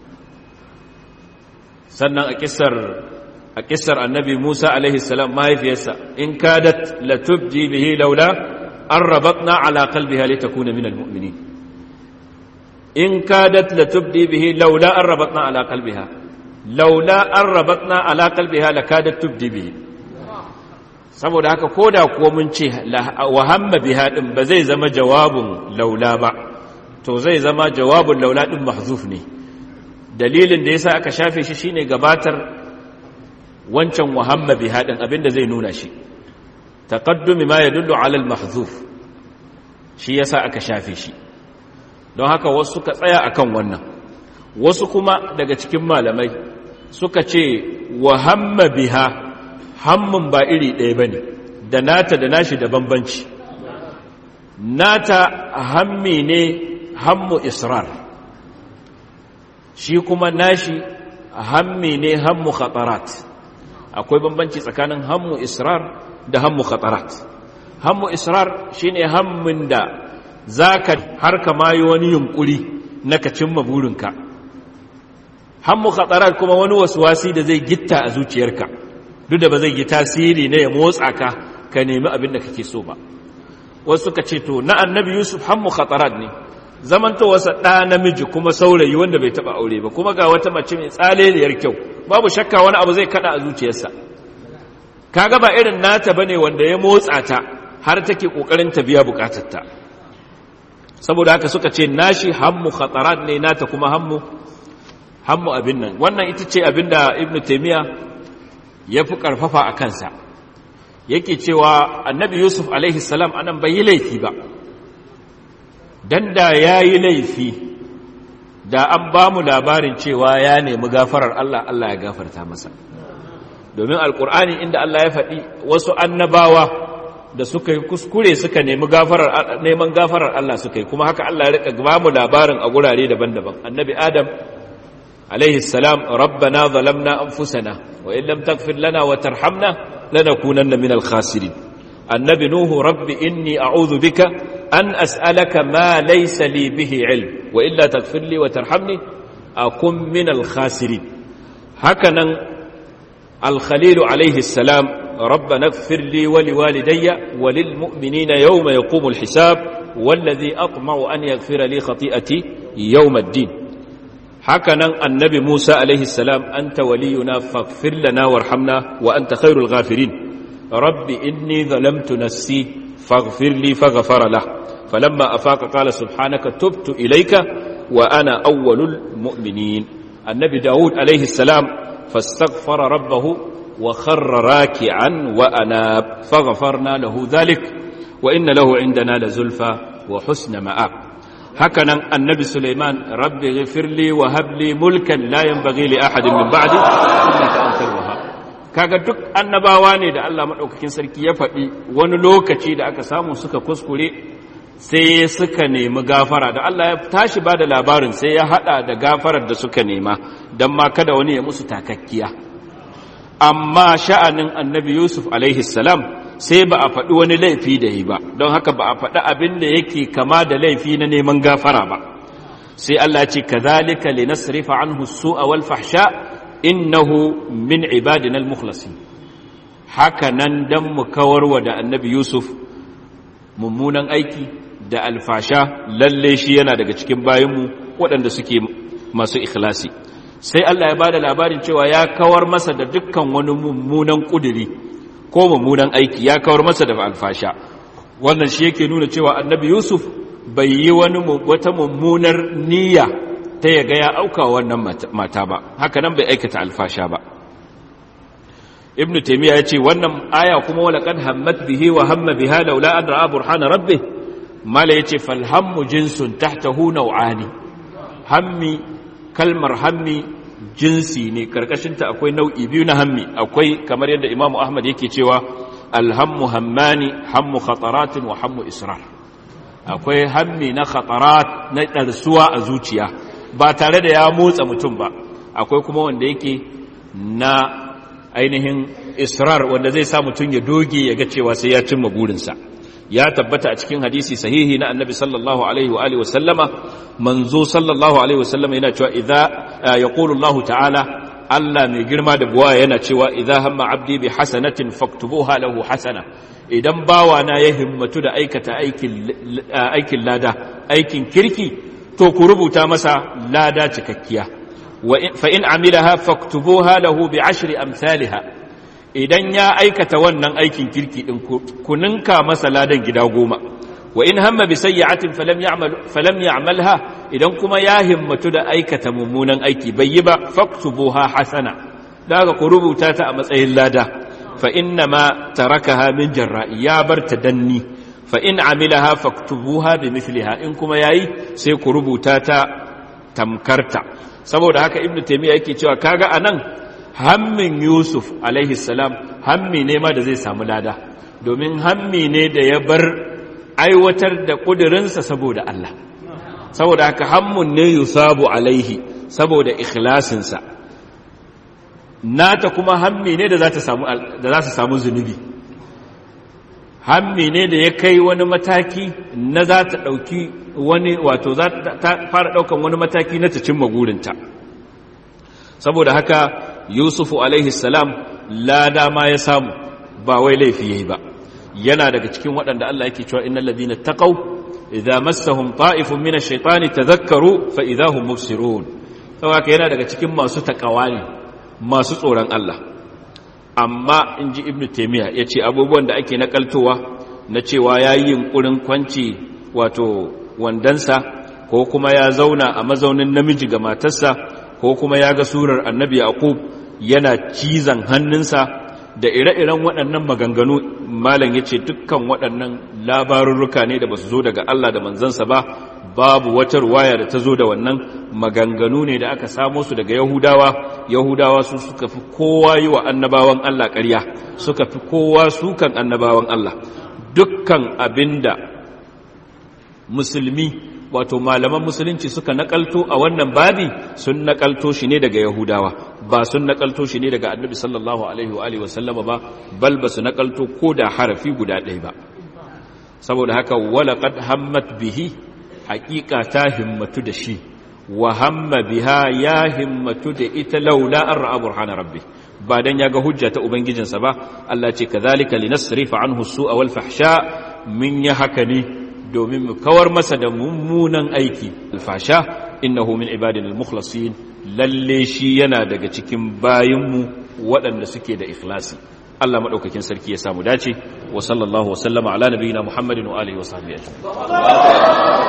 Sannan a kissar annabi Musa alaihi salam mahaifiyarsa, in kadat latubdi bihi laula an rabatna ala qalbiha litakuna min almu'minin. In kadat latubdi bihi laula an rabatna ala qalbiha, laula an rabatna ala qalbiha lakadat tubdi bihi. Saboda haka koda kuwa mun ce wa hamma biha din ba zai zama jawabun laula ba, to zai zama jawabun laula din mahzuf ne. Dalilin da yasa aka shafe shi shine gabatar wancan wahamma biha din abinda zai nuna shi, taqaddumi ma yadullu ala al-mahzuf, shi yasa aka shafe shi. Don haka wasu suka tsaya akan wannan, wasu kuma daga cikin malamai suka ce wahamma biha hammun ba iri ɗaya bane, da nata da nashi da bambanci. Nata hammi ne hammu israr, shi kuma nashi hammi ne hammu khatarat. Akwai bambanci tsakanin hammu israr da hammu khatarat. Hammu israr shine hammin da zaka har ka mayi wani yunkuri na ka cimma burinka. Hammu khatarat kuma wani waswasi da zai gitta a zuciyarka, duk da ba zai yi tasiri ne ya motsa ka nemi abin da kake so ba. Wasu suka ce to na annabi Yusuf hammu khatarat ne, zamantowarsa ɗa namiji kuma saurayi wanda bai taɓa aure ba, kuma ga wata mace mai tsaleliyar kyau, babu shakka wani abu zai kada a zuciyarsa. Kaga ba irin nata bane wanda ya motsa ta har take kokarin ta biya bukatarta. Saboda haka suka ce nashi hammu khatarat ne, nata kuma hammu abin nan. Wannan ita ce abinda Ibn Taymiyyah ya fi karfafa a kansa, yake cewa annabi Yusuf alaihi salam anan bai yi laifi ba, dan da ya yi laifi da an ba mu labarin cewa ya nemi gafarar Allah, Allah ya gafarta masa. Domin alkur'ani inda Allah ya faɗi wasu annabawa da suka yi kuskure suka neman gafarar Allah suka yi, kuma haka Allah ya rika ba mu labarin a gurare daban-daban. Annabi Adam alaihi salam, rabbana zalamna anfusana wa in lam taghfir lana wa tarhamna lanakunanna minal khasirin. Annabi Nuhu, rabbi inni a'udhu bika an as'alaka ma laysa li bihi ilm wa illa taghfir li wa tarhamni akun minal khasirin. Hakanan al-Khalil alayhi salam, rabbana ighfir li wa liwalidayya wa lil mu'minina yawma yaqumul hisab walladhi atma'u an yaghfira li khati'ati yawm ad-din. Hakanan annabi Musa alayhi salam, anta waliyuna faghfir lana warhamna wa anta khairul ghafirin. rabbi inni zalamtu nafsi faghfir li faghfara lahu falamma afaqa qala subhanaka tubtu ilayka wa ana awwalul mu'minin. Annabi Dawud alaihi salam fastaghfara rabbahu wa kharra raki'an wa anab faghfarna lahu dhalik wa inna lahu indana lazulfa wa husna ma'ab. hakanan annabi Sulaiman rabbi ghfirli wa habli mulkan la yanbaghi li ahadin min ba'di innaka antal wahhab. kaga duk annabawa ne da Allah madaukakin sarki ya faɗi wani lokaci da aka samu suka kuskure sai suka nemi gafara, da Allah ya tashi ba da labarin sai ya hada da gafarar da suka nema don ma kada wani ya musu takakkiya. Amma sha'anin annabi Yusuf alaihi salam sai ba a faɗi wani laifi da yi ba, don haka ba a faɗi abin da yake kama da laifi na neman gafara ba. sai Allah ya ce kadhalika linasrifa anhu as-su'a wal fahsha innahu min ibadina al-mukhlasin. haka nan dan mu kawarwa da annabi Yusuf mummunan aiki da alfasha, lalle shi yana daga cikin bayinmu waɗanda suke masu ikhlasi. sai Allah ya bada labarin cewa ya kawar masa da dukkan wani mummunan kuduri ko mummunan aiki, ya kawar masa da alfasha. wannan shi yake nuna cewa annabi Yusuf bai yi wata mummunar niyya ta yaga ya auka wannan mata ba, haka nan bai aikata alfasha ba. ibnu taymiya yace wannan aya kuma wala qad hammat bihi wa hamma biha laula an ra'a burhana rabbih, mala yace fal hammu jinsun tahtahu naw'ani. hammi, kalmar hammi jinsi ne, karkashin ta akwai nau'i biyu na hammi. akwai kamar yadda Imam Ahmad yake cewa alhammu hammani, hammu khataratin wa hammu israr. akwai hammi na khatarat, na darsuwa a zuciya ba tare da ya motsa mutum ba. akwai kuma wanda yake na ainihin israr, wanda zai sa mutum ya doge ya ga cewa sai ya cimma burinsa. ya tabbata a cikin hadisi sahihi na annabi sallallahu alaihi wa alihi wasallama, manzo sallallahu alaihi wasallama yana cewa idza yaqulu Allah ta'ala, Allah mai girma da buwa yana cewa idza hamma abdi bi hasanatin faktubuha lahu hasana. idan bawa na ya himmatu da aikata aikin lada, aikin kirki, to ku rubuta masa lada cikakkiya. fa in amilaha faktubuha lahu bi 10 amsalha. idan ya aikata wannan aikin kirki din, ku ninka masa ladan gida 10. wa in hamma bi sayyi'atin falam ya'malha, idan kuma ya himmatu da aikata mummunan aiki bai yi ba, faktubuha hasana, daga ku rubuta ta a matsayin lada. fa inna ma tarakaha min jarra'i, ya barta danni. fa in amilaha faktubuha bi mithliha, in kuma yayi sai ku rubuta ta tamkarta. saboda haka ibnu taymiya yake cewa kaga anan hammin Yusuf alaihi salam hammi ne ma da zai samu lada, domin hammi ne da ya bar aiwatar da kudirinsa saboda Allah. saboda haka hammun ne yusabu alaihi saboda ikhlasinsa, nata kuma hammi ne da za su samu zunubi. hammi ne da ya kai wani mataki na za ta ɗauki wani, wato za ta fara ɗaukan wani mataki na ta cimma gurinta. saboda haka Yusufu alaihi salam lada ma ya samu, ba wai laifi yayi ba. yana daga cikin waɗanda Allah yake cewa innal ladina taqaw idza massahum ta'ifun min ash-shaytani tadhakkaru fa idza hum mubsirun. saboda yana daga cikin masu takawa ne, masu tsoron Allah. amma inji ibnu taymiya yace abubuwan da ake nakaltowa na cewa yayi yunkurin kwanci wato wandansa, ko kuma ya zauna a mazaunin namiji ga matarsa, ko kuma ya ga surar annabi Yaqub yana cizan hannunsa, da ire-iren waɗannan maganganu. malam yace dukkan waɗannan labarurruka ne da basu zo daga Allah da manzansa ba. babu wata ruwaya da ta zo da wannan maganganu ne da aka samo su daga Yahudawa su suka fi kowa yi wa annabawan Allah ƙarya, suka fi kowa sukan annabawan Allah. dukkan abinda musulmi, wato malaman musulunci suka nakalto a wannan babi, sun nakalto shi ne daga Yahudawa, ba sun nakalto shi ne daga annabi sallallahu alaihi wa alihi wasallama ba, bal ba su nakalto ko da harafi guda ɗaya ba. saboda haka walaqad hammat bihi, haƙiƙa ta himmatu da shi, wa hamma biha, ya himmatu da ita laula an ra'a burhana rabbi, ba dan ya ga hujja ta ubangijinsa ba. Allah ce kadhalika linasrifa anhu as-su'a wal fahsha, min ya haka ne domin mu kawar masa da mummunan aiki alfasha. innahu min ibadina al-mukhlasin, lalle shi yana daga cikin bayinmu waɗanda suke da ikhlasi. Allah madaukakin sarki ya samu dace. wa sallallahu wa sallama ala nabiyina Muhammadin wa alihi wa sahbihi ajma'in.